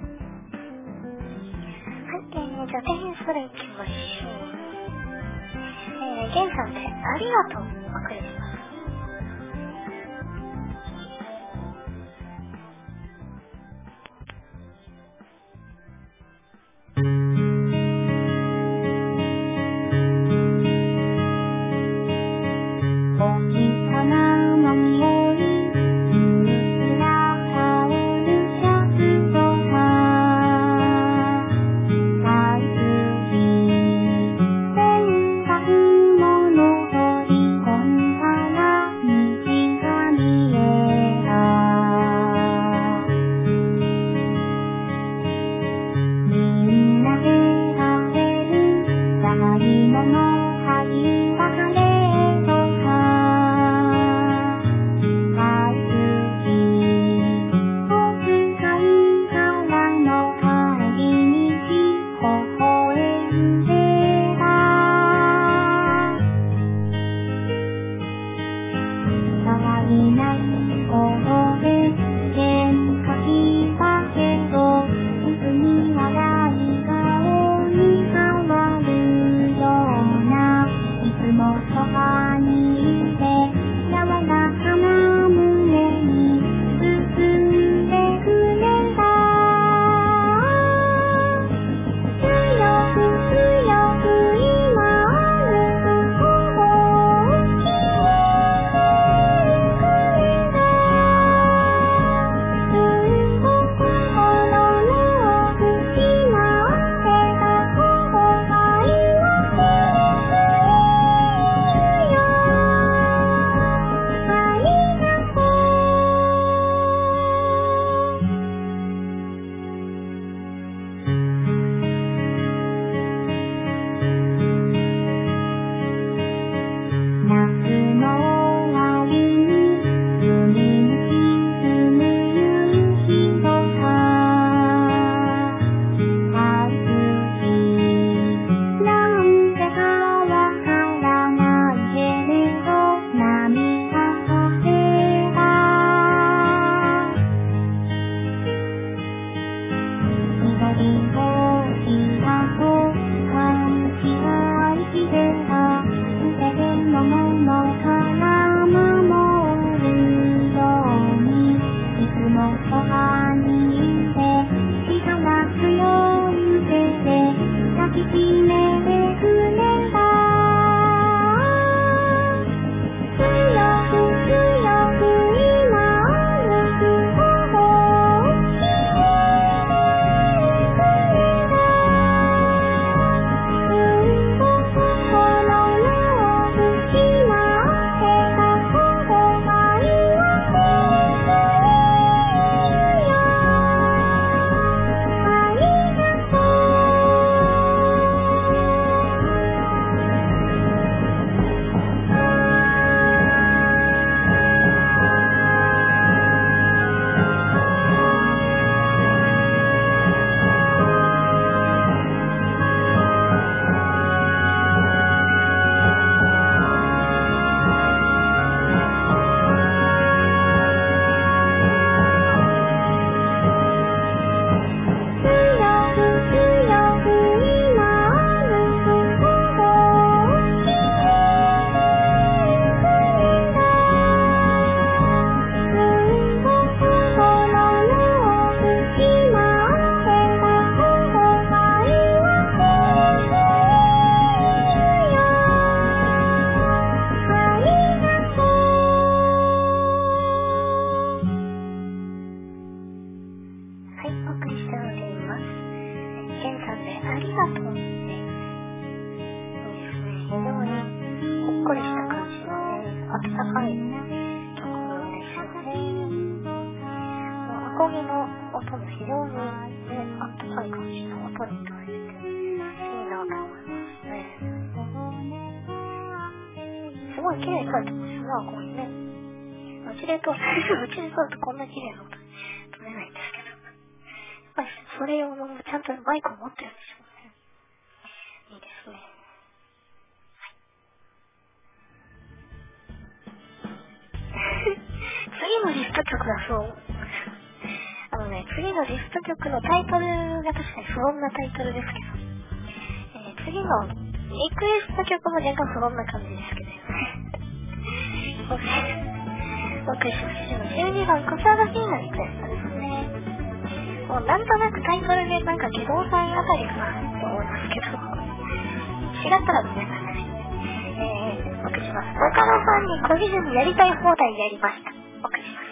はい、えー、じゃあ点数でいきましょう。えー、ゲンさんでありがとうお送りします。 ごい綺麗に撮れてますよね、ここにね。うちで撮る、うちで撮るとこんな綺麗な音撮れないんですけど。やっぱりそれ用のちゃんとマイクを持ってるんでしょうね。いいですね。次のリスト曲がそう。あのね、次のリスト曲のタイトルが確かに不穏なタイトルですけど、えー、次のリクエスト曲も若干不穏な感じですけどお送りします。じゅうにばん、コサーガシーのリクエストですね。もうなんとなくタイトルでなんか機動隊あたりかなと思いますけど、違ったらごめんなさい。えー、お送りします。他のファンに懲りずにやりたい放題やりました。お送りします。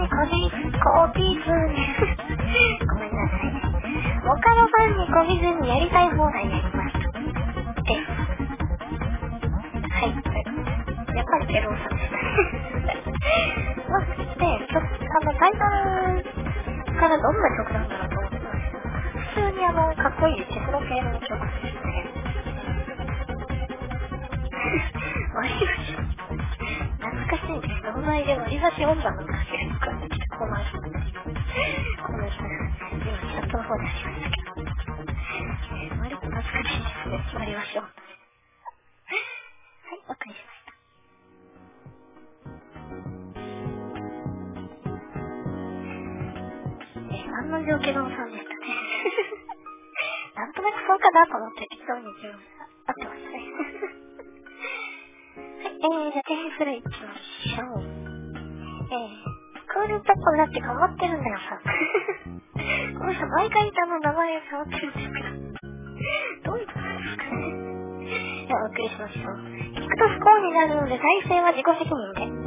にこび、こびずにごめんなさいね。他のファンにこびずにやりたい放題やりますです。はい、やっぱりペローさんでしたまあ、そして曲、あのタイトルからどんな曲なんだろうと思ってました。普通にあのかっこいいテクノ系の曲ですね。割り箸懐かしいんです。名前で割り箸音楽がしてるからちょっとこの後この今チャットの方でありましたけど、えー、割と懐かしいですね。割り箸音楽。はい、お送りしました。えー、案の定ケロンさんでしたねなんとなくそうかなと思って適当に言いました。合ってましたねはい、えー、じゃあテースルいきましょう。えー、クールポップだって変わってるんだよさこの人毎回あの名前が変わってるんですけどどういうことですかね。じゃあお送りしましょう。聞くと不幸になるので再生は自己責任で。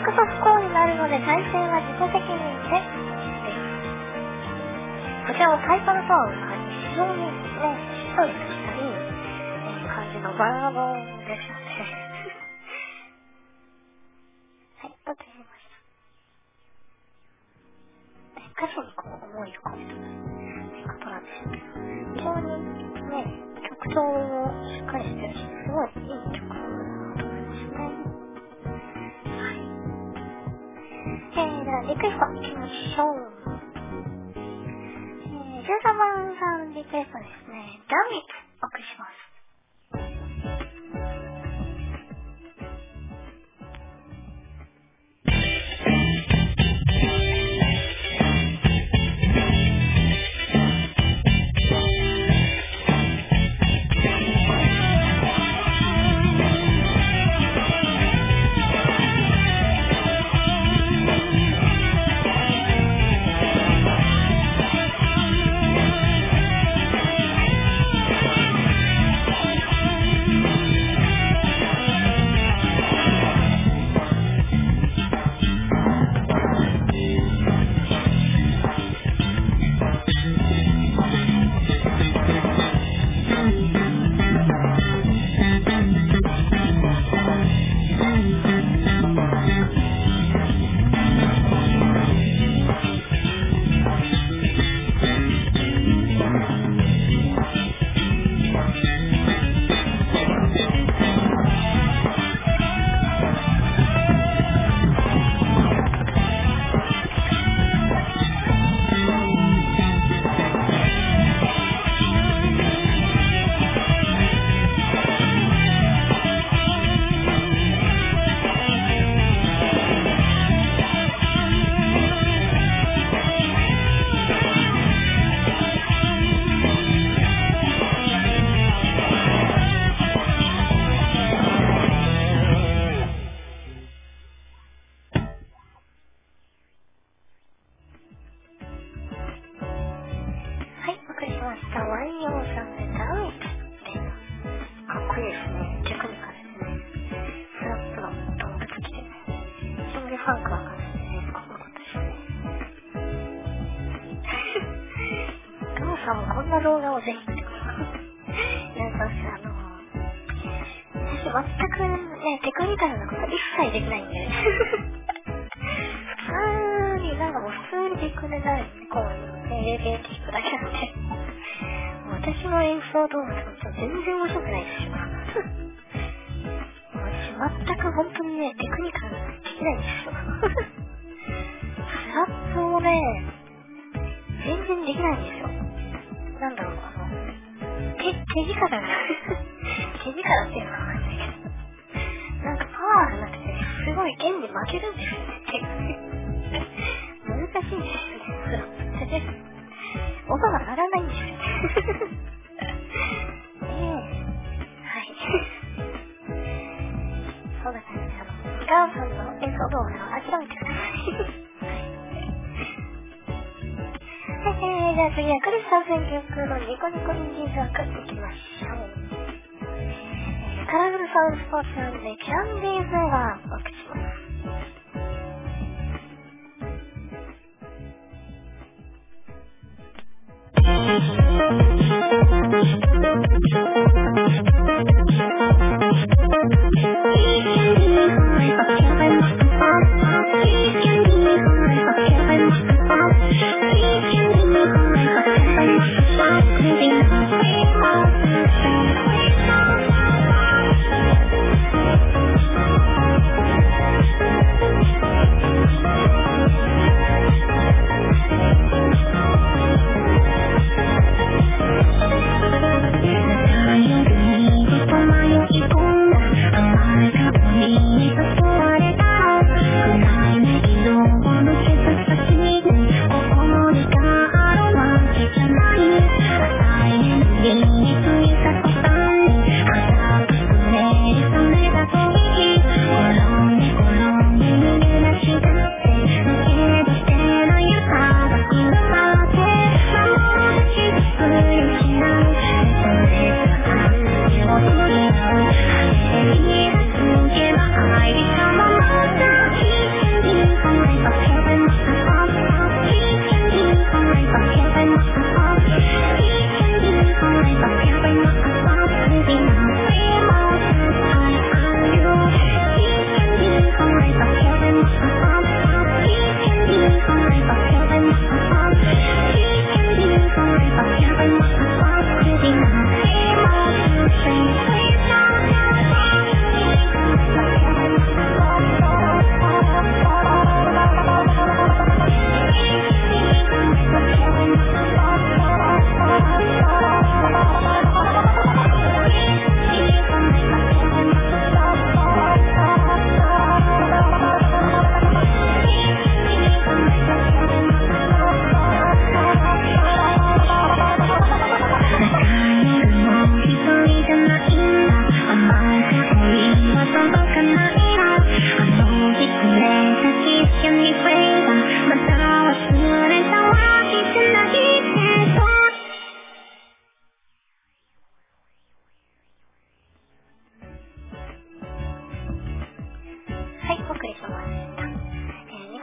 くと不幸になるので対戦は自己責任で、こちらもタイトルとは非常にね、しっとりとしたいい感じのバラボンですよね。はい、とってみました。歌詞にこう思いを込めたということなんですけど、非常にね、曲調もしっかりしてるし、すごいいい曲だなと思いましたね。はい。えー、ではリクエストいきましょう。えー、じゅうさんばんさんリクエストですね。ダミットお送りします。 Thank you.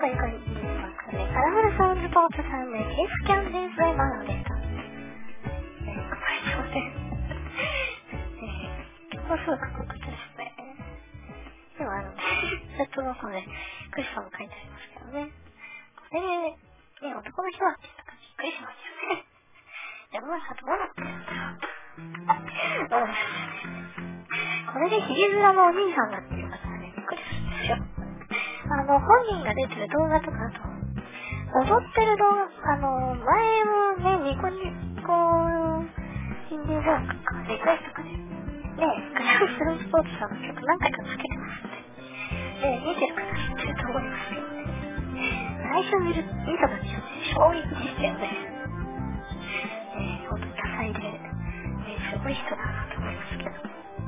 こいこいいいですね。カラフルサウンズポートさんで、キスキャンデンスレマンでした。えー、かわいそうです。えー、結構すごくかっこよかったですね。でもあの、チャットの方で、クリスさんも書いてありますけどね。これで、ね、男の人はって言ったからびっくりしますよね。山村さんどうなってるんだろう。これでヒゲ面のお兄さんだっていう方はね、びっくりするんですよ。あの、本人が出てる動画とかあと、踊ってる動画、あの、前もね、ニコニコ、インディーズ音楽か、リクエストかね、ね、グラフスルースポーツさんの曲何回かつけてますんで、ね、見てる方知ってると思いますけどね。最初見る、見た時はね、衝撃でしたよね。えー、ほんと多彩で、えー、すごい人だなと思いますけど。はい。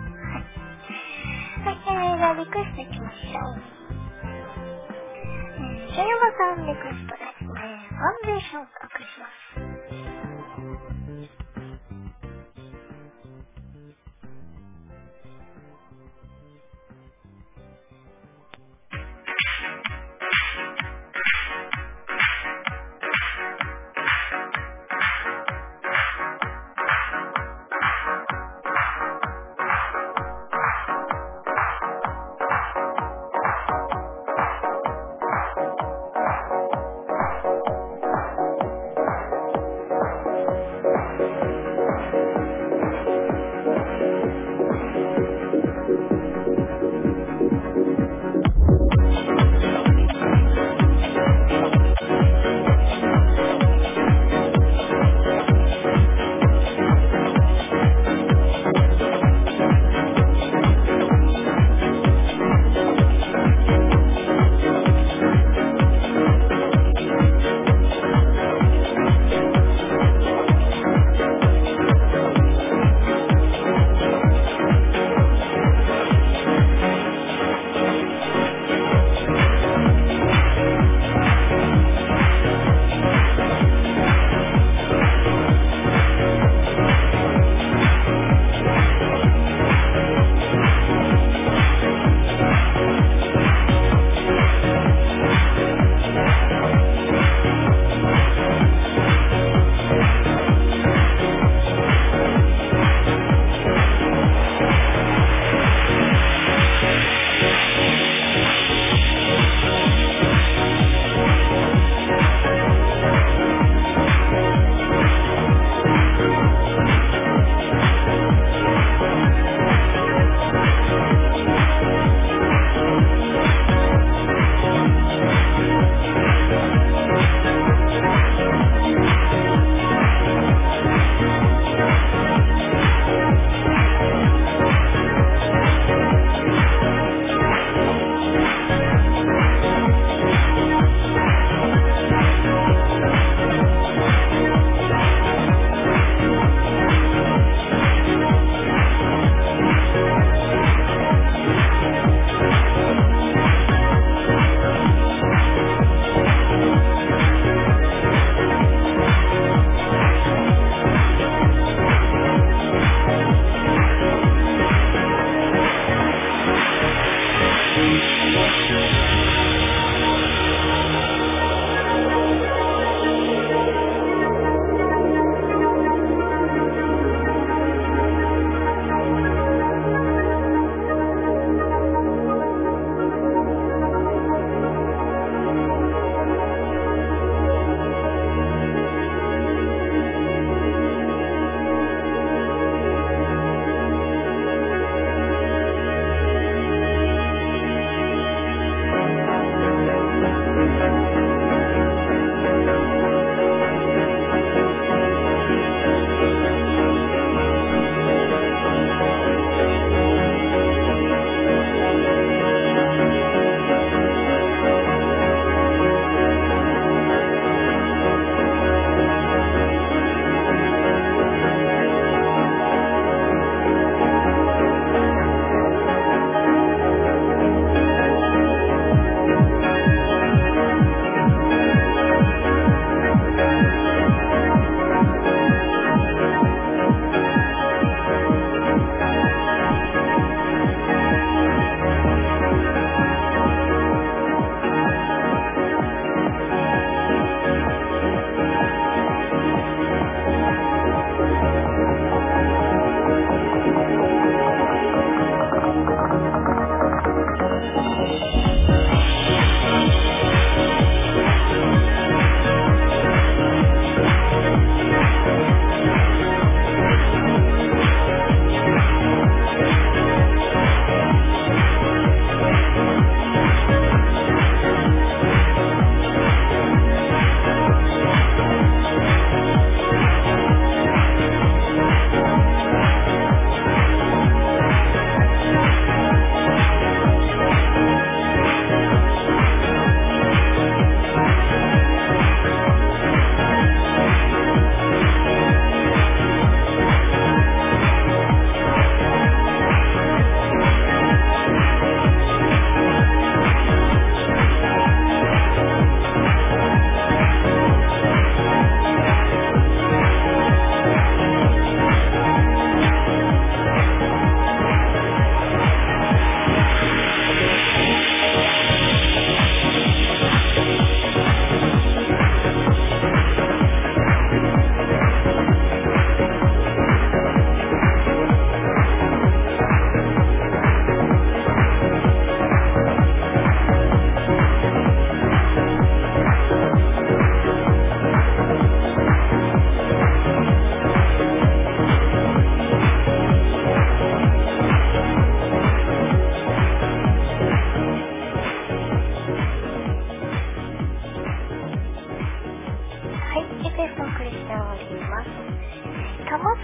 はい、えー、じゃあリクエストいきましょう。えー、ジョヨガさんリクエストですね。ファンデーションをお送りします。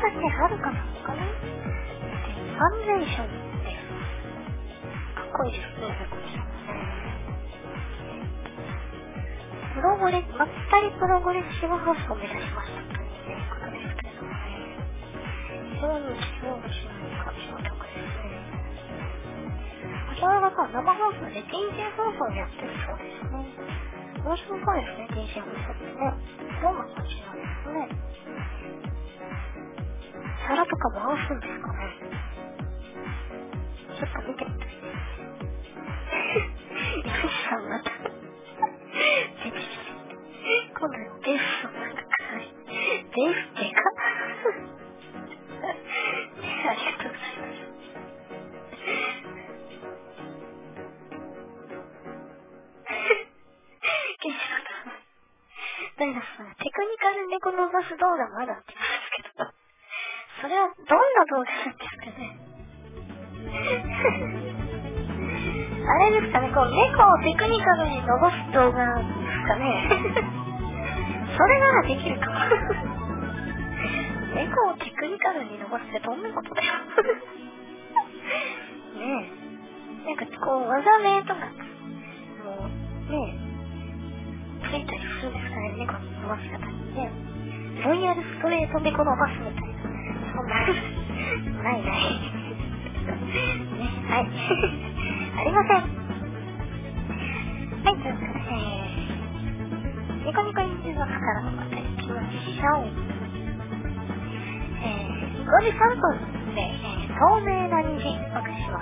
橋はるかなのかな。で、ファンデーションです。かっこいいですね、こちらもね。プログレ、まったりプログレッシブハウスを目指しましたということですけれどもね。非常に非常に感謝の曲ですね。こちらが生放送で ディージェー 放送でやってるそうですね。面白そうですね、ディージェー 放送ってね。どんな感じなんですね。皿とか回すんですかね。ちょっと見てみたいです。ヤフシさんまた出てきて、今度はベースのなんか暗い。ベースってかありがとうございます。ケンシロウさん、ダイナさん、テクニカル猫のバス動画まだって言うんですけど、それはどんな動画なんですかね。あれですかね、こう猫をテクニカルに伸ばす動画ですかね。それならできるかも。猫をテクニカルに伸ばすってどんなことだよ。ねえ。なんかこう技名とか、もうねえ、ついたりするんですかね、猫の伸ばし方にね。ロイヤルストレート猫伸ばすみたいな。そんな、ないない。ね、はい。ありません。はい、ということで、えー、ニコニコインディーバスからまた行きましょう。えー、ごじさんぷんで、えー、透明な虹お送りします。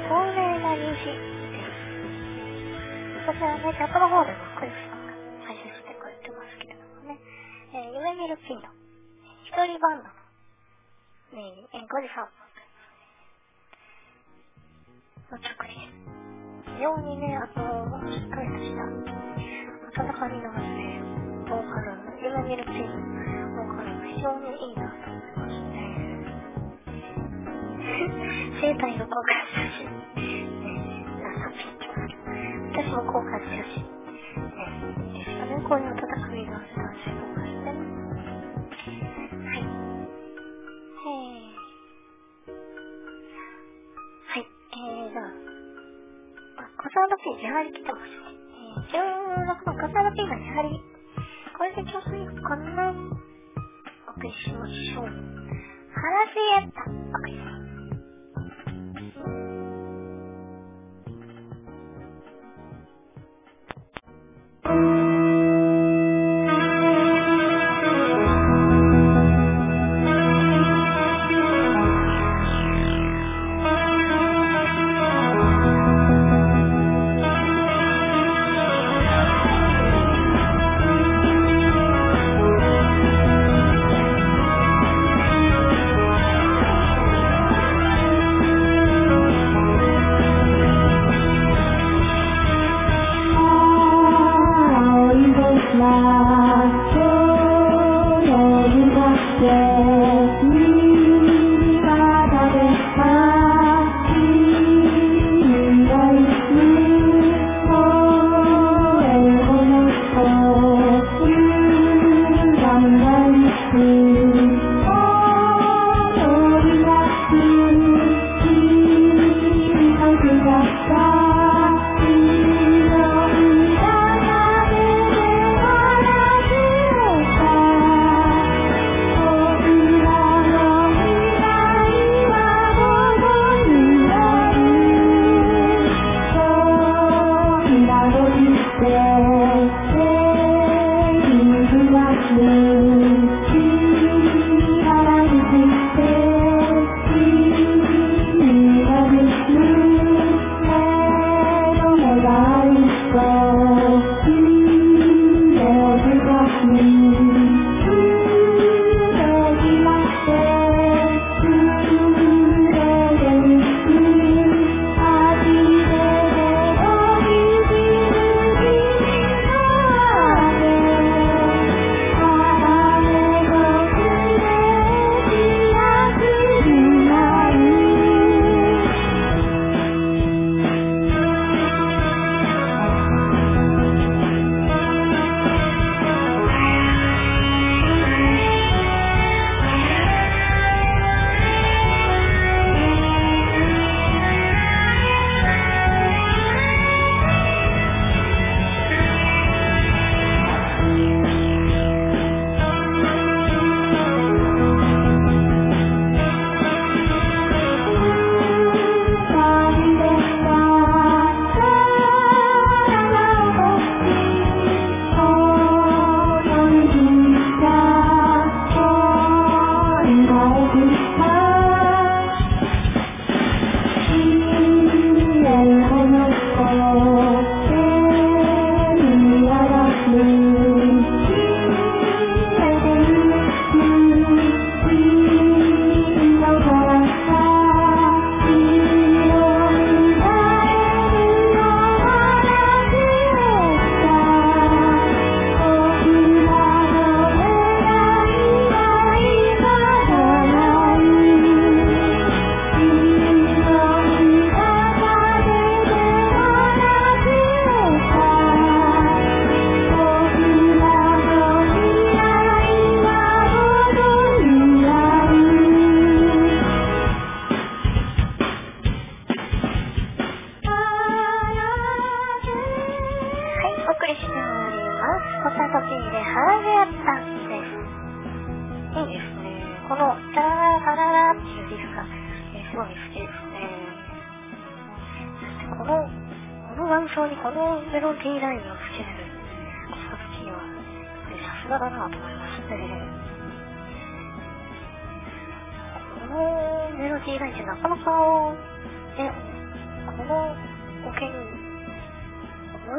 透明な虹です。こちらね、チャットの方でもクリスさんが配信してくれてますけれどもね、えー、夢見る P の一人バンドのメイン、えー、ごじさんの曲です。非常にね、あの、しっかりとした温かみのあるね、ボーカルの夢見る P のボーカルが非常にいいなと思いますね。生体の交換写真ね、皆さん見てますけど、私も交換写真ね、いいですよね、こういう温かみのある男性ボーカルね。はい。えー、はい、えー、じゃあ、カサード P 自張り来てますね。えー、じゅうろくばんカサード P が自張り。これで今日いいのかな、お送りしましょう。話し合った。お送りします。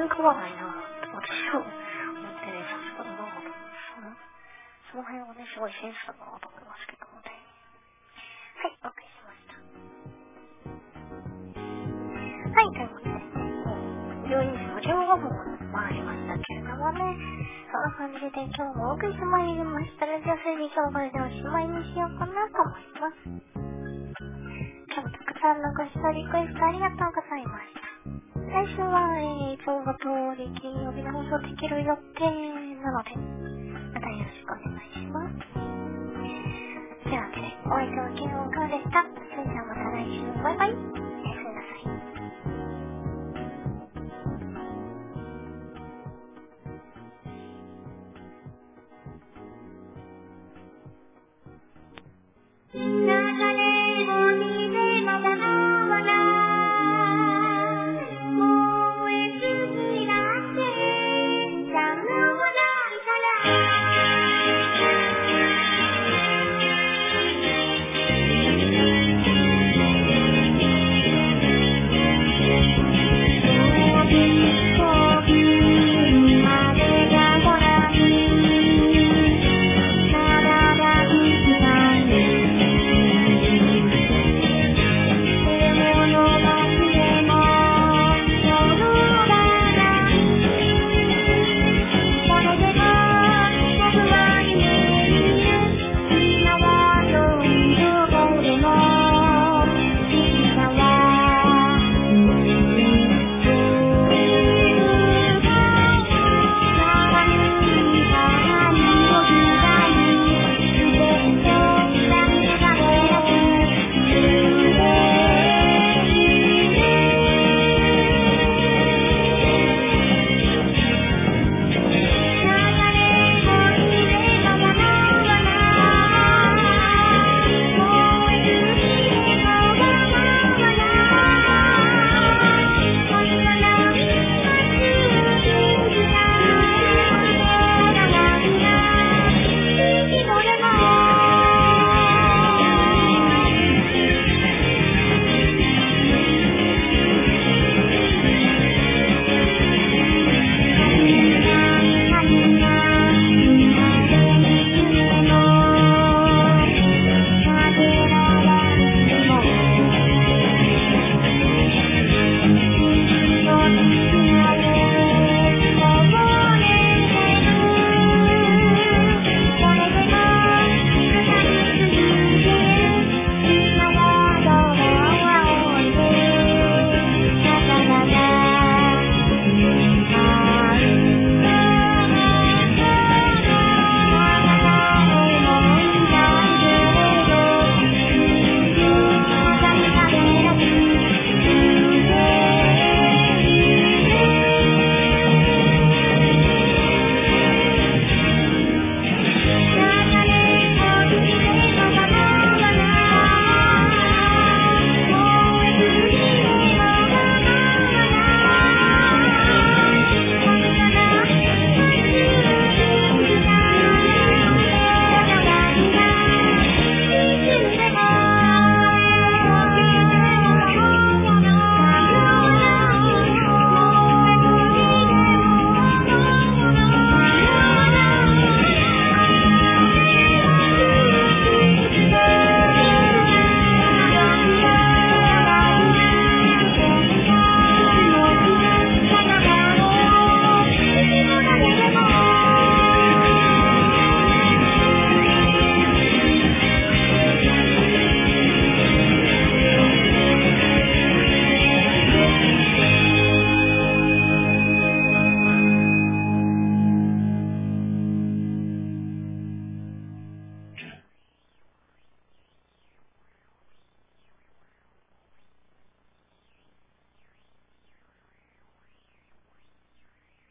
思い浮かばないなって私は思ってね、さすがだなと思います。その辺はね、すごいセンスだなと思いますけどもね。はい、お送りしました。はい、ということで、もうじゅうにじじゅうごふん回りましたけれどもね、そんな感じで今日もお送りしてまいりましたら、じゃあそれで今日これでおしまいにしようかなと思います。今日もたくさんのご視聴リクエストありがとうございました。来週は、えー、いつもの通り金曜日の放送できる予定なので、またよろしくお願いします。では、お相手はケンオンカーでした。それではまた来週、バイバイ。